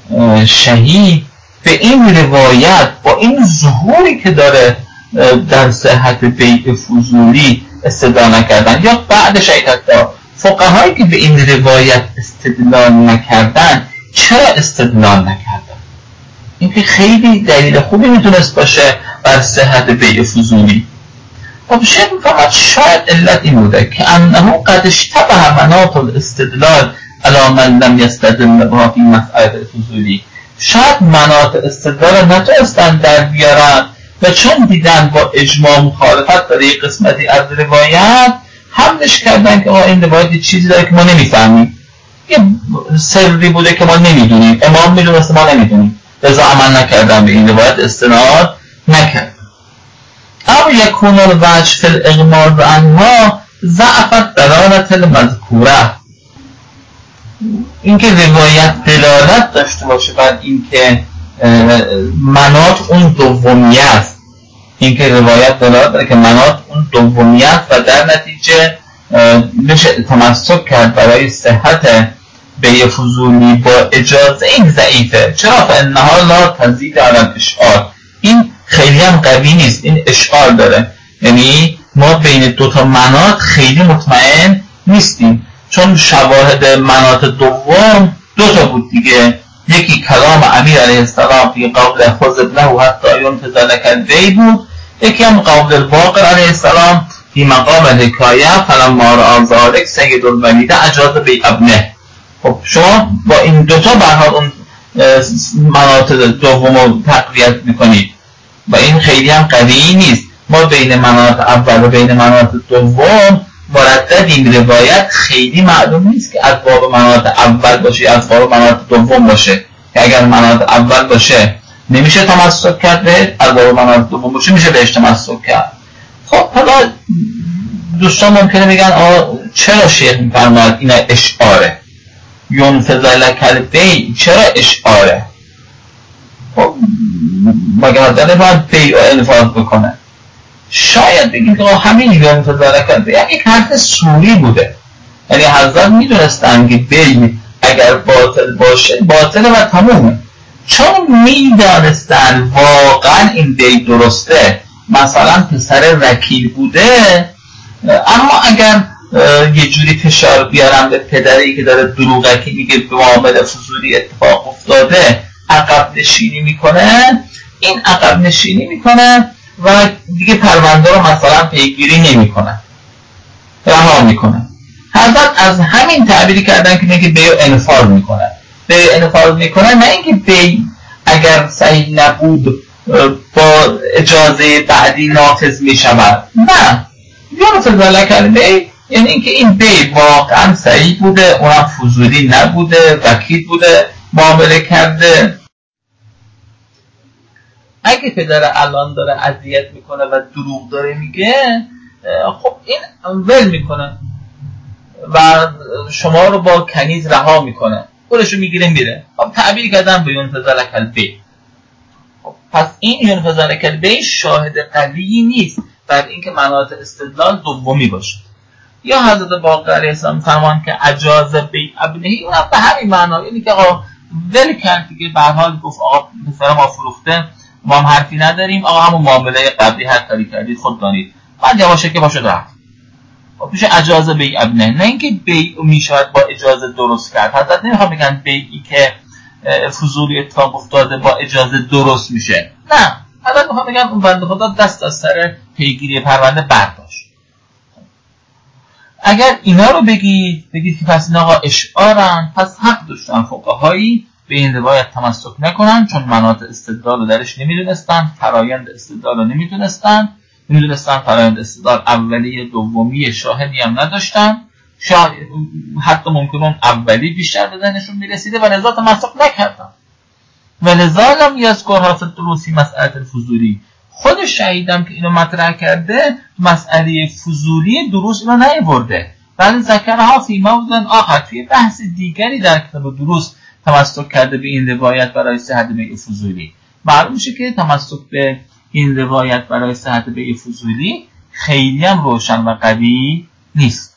شهید به این روایت با این ظهوری که داره در صحت بیع فضولی استدلال نکردن، یا بعد شهید حتی فقهایی که به این روایت استدلال نکردن چرا استدلال نکردن؟ این که خیلی دلیل خوبی میتونست باشه بر صحت بیع فضولی. خب شیخ میفهمد شاید علت این بوده که انه قد اشتبه مناط الاستدلال علی من لم یستدل بها فی مسأله فضولی. شاید مناط استدلال نتونستن در بیارن و چون دیدن با اجماع مخالفت داره یک قسمتی از روایت، حملش کردن که این روایت چیزی داره که ما نمیفهمیم، یه سری بوده که ما نمیدونیم، امام میدونست ما نمیدونیم، لذا عمل نکردن به این روایت استناد نکردن. او یکون الوجه فی الاغمار عنها ضعفت دلالت المذکوره. اینکه روایت دلالت داشته باشه بر اینکه مناط اون دومیه است، اینکه روایت دلالت داره که مناط اون دومیه است و در نتیجه بشه تمسک کرد برای صحت بیع فضولی با اجازه، این ضعیفه. چرا؟ فانها لا تزید علی الاشعار. این خیلی هم قوی نیست، این اشعار داره، یعنی ما بین دوتا مناط خیلی مطمئن نیستیم، چون شواهد مناط دوم دوتا بود دیگه، یکی کلام امیر علیه السلام فی قول خذ له حتی ینفذ لک البیع بود، یکی هم قول الباقر علیه السلام فی مقام الحکایه فلما رأى ذلک سید الولیده اجاز بیع ابنه. خب شما با این دوتا به هر حال اون مناط دوم رو تقویت میکنید و این خیلی هم قوی نیست. ما بین مناط اول و بین مناط دوم مرددیم، روایت خیلی معلوم نیست که از باب مناط اول باشه یا از باب مناط دوم باشه، که اگر مناط اول باشه نمیشه تمسک کرد به، از باب مناط دوم باشه میشه بهش تمسک کرد. خب حالا دوستان ممکنه بگن چرا شیخ میفرماید اینا اشعاره؟ ینفذ لک البیع چرا خب مگر آدم باید بیع و انفاذ بکنه؟ شاید بگیم که همین ینفذ کرده یعنی یک حرف سوری بوده، یعنی حضرت میدونستن که بی اگر باطل باشه باطل و تمومه، چون میدانستن واقعا این بی درسته، مثلا پسر وکیل بوده، اما اگر یه جوری فشار بیارم به پدری که داره دروغکی میگه به معامله فضولی اتفاق افتاده عقب نشینی میکنه، این عقب نشینی میکنه و دیگه پرونده رو مثلا پیگیری نمیکنه، رها میکنه. حضرت از همین تعبیری کردن که میگه بیو انفاذ میکنه، بیو انفاذ میکنه، نه اینکه بی اگر صحیح نبود با اجازه بعدی نافذ میشود، نه، ینفذ بی یعنی اینکه این بی واقعا صحیح بوده، اونم فضولی نبوده، وکیل بوده، معامله کرده. اگه پدر الان داره اذیت میکنه و دروغ داره میگه، خب این ول میکنه و شما رو با کنیز رها میکنه، خودشو میگیره میره. خب تعبیر کردن به ینفذ بی. خب پس این ینفذ بی شاهد قوی نیست بر اینکه مناط استدلال دومی باشه. یا حضرت باقر علیه السلام فرمان که اجاز بی ابنهی، اونم به همین معنا، یعنی که آقا ول کرد دیگه، به هر حال گفت آقا پسر ما فروخته، ما هم حرفی نداریم، آقا همون معامله قبلی هر کاری کردید خود دانید، بعد یواشه که باشه رفت. خب میشه اجازه بی ابنه، نه اینکه بی میشود با اجازه درست کرد. حضرت نمیخوام بگن بی که فضولی اتفاق افتاده با اجازه درست میشه، نه، حضرت میخوام بگن اون بنده خدا دست از سر پیگیری پرونده برداشت. اگر اینا رو بگید که پس این آقا اشعارن، پس حق داشتن فقهایی به این روایت تمسک نکنن، چون مناط استدلال رو درش نمیدونستن، فرایند استدلال رو نمیدونستن، فرایند استدلال اولیه دومی شاهدی هم نداشتن، حتی ممکنه اولی بیشتر به ذهنشون میرسیده و لذا تمسک نکردن. و لذا لم یذکرها فی الدروس مسئله الفضولی، خود شهیدم که اینو مطرح کرده مسئله فضولی دروس اینو نیاورده، بلکه ذکرها فی موضع آخر، توی بحث دیگری در کتاب دروس تمسک کرده به این روایت برای صحت بیع فضولی. معلوم میشه که تمسک به این روایت برای صحت بیع فضولی خیلی هم روشن و قوی نیست.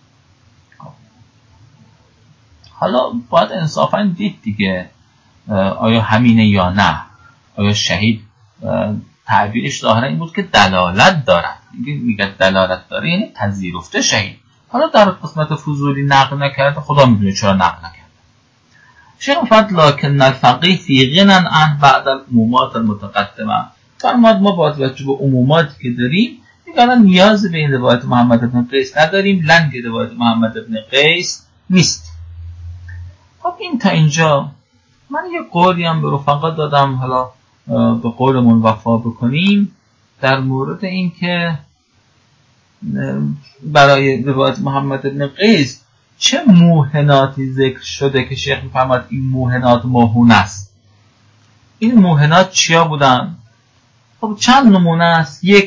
حالا باید انصافا دید دیگه آیا همینه یا نه. آیا شهید تعبیرش ظاهرا این بود که دلالت دارد، میگه دلالت داره یعنی پذیرفته شهید. حالا در قسمت فضولی نقل نکرده، خدا میدونه چرا نقل نکرده. شیخ فرد لکن الفقیه فی غنى عن بعد العمومات المتقدمه، فرمود ما با توجه به عموماتی که داریم دیگه نیاز به این روایت محمد بن قیس نداریم، لنگ روایت محمد بن قیس نیست. خب این تا اینجا من یه قولی هم به رفقا دادم، حالا به قولمون وفا بکنیم در مورد این که برای روایت محمد بن قیس چه موهناتی ذکر شده که شیخ می‌فرماد این موهنات موهون است. این موهنات چیا بودن؟ خب چند نمونه است. یک،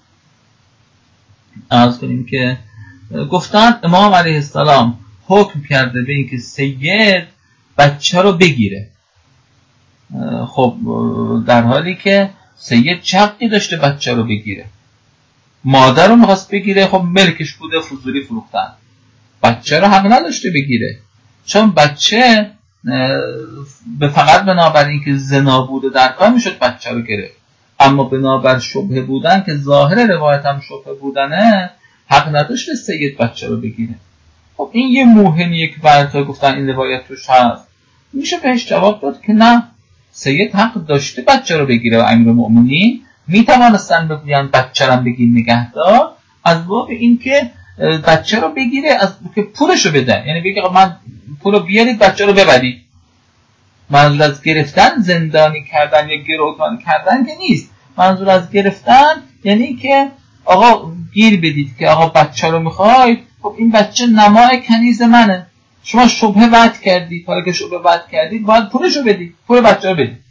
عرض کنیم که گفتن امام علیه السلام حکم کرده به این که سید بچه رو بگیره. خب در حالی که سید چه حقی داشته بچه رو بگیره؟ مادر رو میخواست بگیره، خب ملکش بوده، فضولی فروختن. بچه رو حق نداشته بگیره، چون بچه به فقط بنابر این که زنا بوده در کار میشد بچه رو گرفت، اما بنابر شبهه بودن که ظاهر روایت هم شبهه بودنه حق نداشته سید بچه رو بگیره. خب این یه موهنیه که برای گفتن این روایت توش هست. میشه بهش جواب داد که نه، سید حق داشته بچه رو بگیره و امیرالمؤمنین میتوانستن بگوین بچه رو بگیر نگهدار، از باب این که بچه رو بگیره، از که پولشو بدن، یعنی بگه من پولو بیارید بچه رو ببرید. منظور از گرفتن زندانی کردن یا گروگان کردن که نیست، منظور از گرفتن یعنی که آقا گیر بدید که آقا بچه رو میخواید، خب این بچه نمای کنیز منه، شما شبهه وعد کردید، حالا که شبهه وعد کردید باید پولشو بدید، پول بچه رو بدید.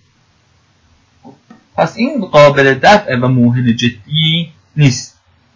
پس این قابل دفع و موهن جدی نیست.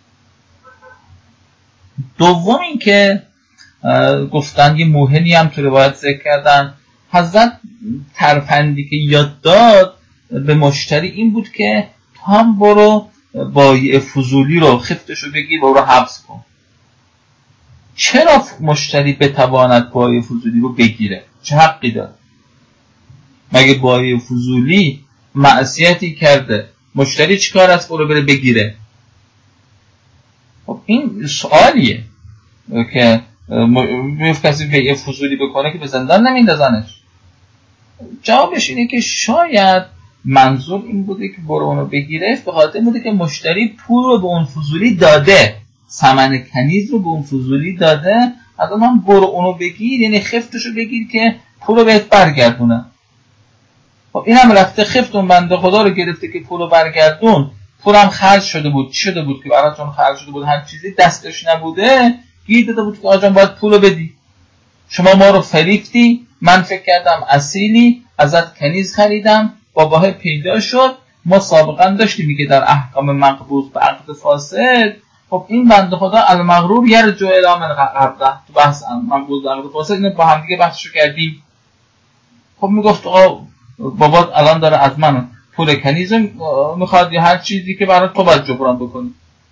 دوم این که گفتن یه موهنی هم تو روایت ذکر کردن، حضرت ترفندی که یاد داد به مشتری این بود که تام برو بایع فضولی رو خفتشو بگیر و او رو حبس کن. چرا مشتری بتواند بایع فضولی رو بگیره؟ چه حقی داره؟ مگه بایع فضولی معصیتی کرده؟ مشتری چیکار است برو بره بگیره؟ خب این سوالیه که کسی بیع فضولی بکنه که به زندان نمیندازنش. جوابش اینه که شاید منظور این بوده که برو اونو بگیره به خاطر بوده که مشتری پول رو به اون فضولی داده، ثمن کنیز رو به اون فضولی داده، از من برو اونو بگیر یعنی خفتشو بگیر که پول رو بهت برگردونه. خب اینم رفته خفت اون بنده خدا رو گرفته که پول رو برگردون، پولم خرج شده بود. چی شده بود که براتون خرج شده بود؟ هر چیزی دستش نبوده گیر داده بود که آقا جان باید پول رو بدی، شما ما رو فریفتی، من فکر کردم اصیلی، ازت کنیز خریدم، باباه پیدا شد، ما سابقا داشتیم میگه در احکام مقبوض به عقد فاسد. خب این بنده خدا المغرور یرجع الی من قبله، تو بحث مقبوض به عقد فاسد اینو با هم دیگه بحثشو کردیم. خب میگفت آقا بابات الان داره از من پول کنیز میخواد یا هر چیزی که برای تو باید جبران بکنی،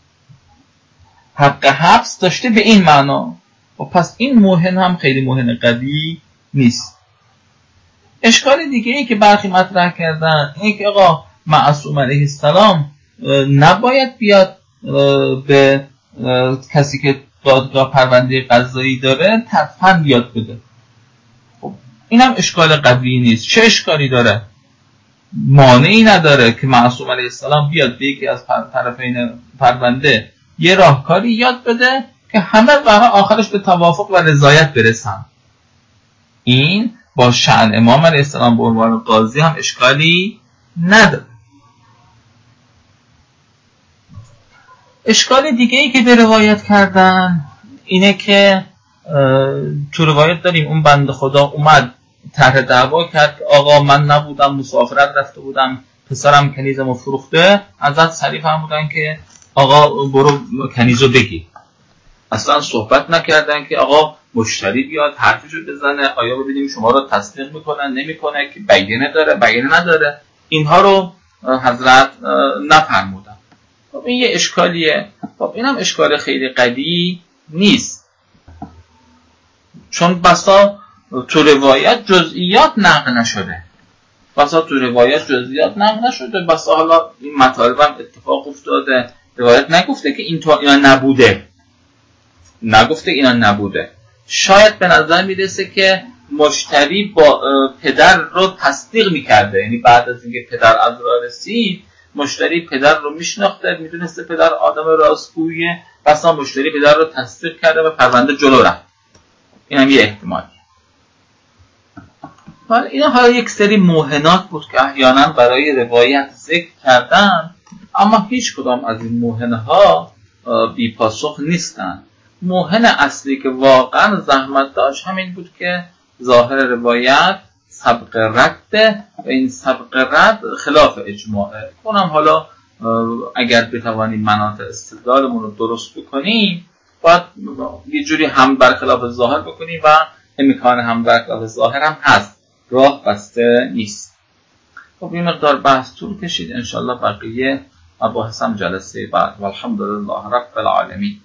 حق حبس داشته به این معنا. و پس این موهن هم خیلی موهن قوی نیست. اشکال دیگه ای که برخی مطرح کردن اینه که آقا معصوم علیه السلام نباید بیاد به کسی که دادگاه پرونده قضایی داره ترفند یاد بده. خب این هم اشکال قوی نیست. چه اشکالی داره؟ مانعی نداره که معصوم علیه السلام بیاد به یکی از طرفین پرونده یه راهکاری یاد بده که همه برای آخرش به توافق و رضایت برسن. این با شأن امام علیه السلام به عنوان قاضی هم اشکالی نداره. اشکال دیگه ای که به روایت کردن اینه که تو روایت داریم اون بنده خدا اومد طرح دعوا کرد که آقا من نبودم، مسافرت رفته بودم، پسرم کنیزمو فروخته. ازت صریح فرمودن که آقا برو کنیزو بگی. اصلا صحبت نکردن که آقا مشتری بیاد حرفشو بزنه، آیا ببینیم شما رو تصدیق میکنن نمیکنه، که بیانه داره بیانه نداره. اینها رو حضرت نفرمودن. خب این یه اشکالیه. خب اینم اشکال خیلی قوی نیست، چون بسا تو روایت جزئیات نقل نشده. بسا حالا این مطالب هم اتفاق افتاده، روایت نگفته که اینا نبوده. شاید به نظر میرسه که مشتری با پدر رو تصدیق میکرده، یعنی بعد از اینکه پدر از راه رسید مشتری پدر رو میشناخته، میدونسته پدر آدم راستگویه، بسا مشتری پدر رو تصدیق کرده و پرونده جلو رفت. این هم یه احتمالی. اینا حالا یک سری موهنات بود که احیانا برای روایت ذکر کردن، اما هیچ کدام از این موهنها بی پاسخ نیستن. موهن اصلی که واقعا زحمت داشت همین بود که ظاهر روایت سبق رد و این سبق رد خلاف اجماعه. کنم حالا اگر بتوانیم مناط استدلالمون رو درست بکنیم باید یه جوری هم برخلاف ظاهر بکنیم و امکان هم برخلاف ظاهر هم هست، راه بسته نیست. خب این مقدار بحث طول کشید، انشالله بقیه مباحث هم جلسه بعد. والحمدلله رب العالمین.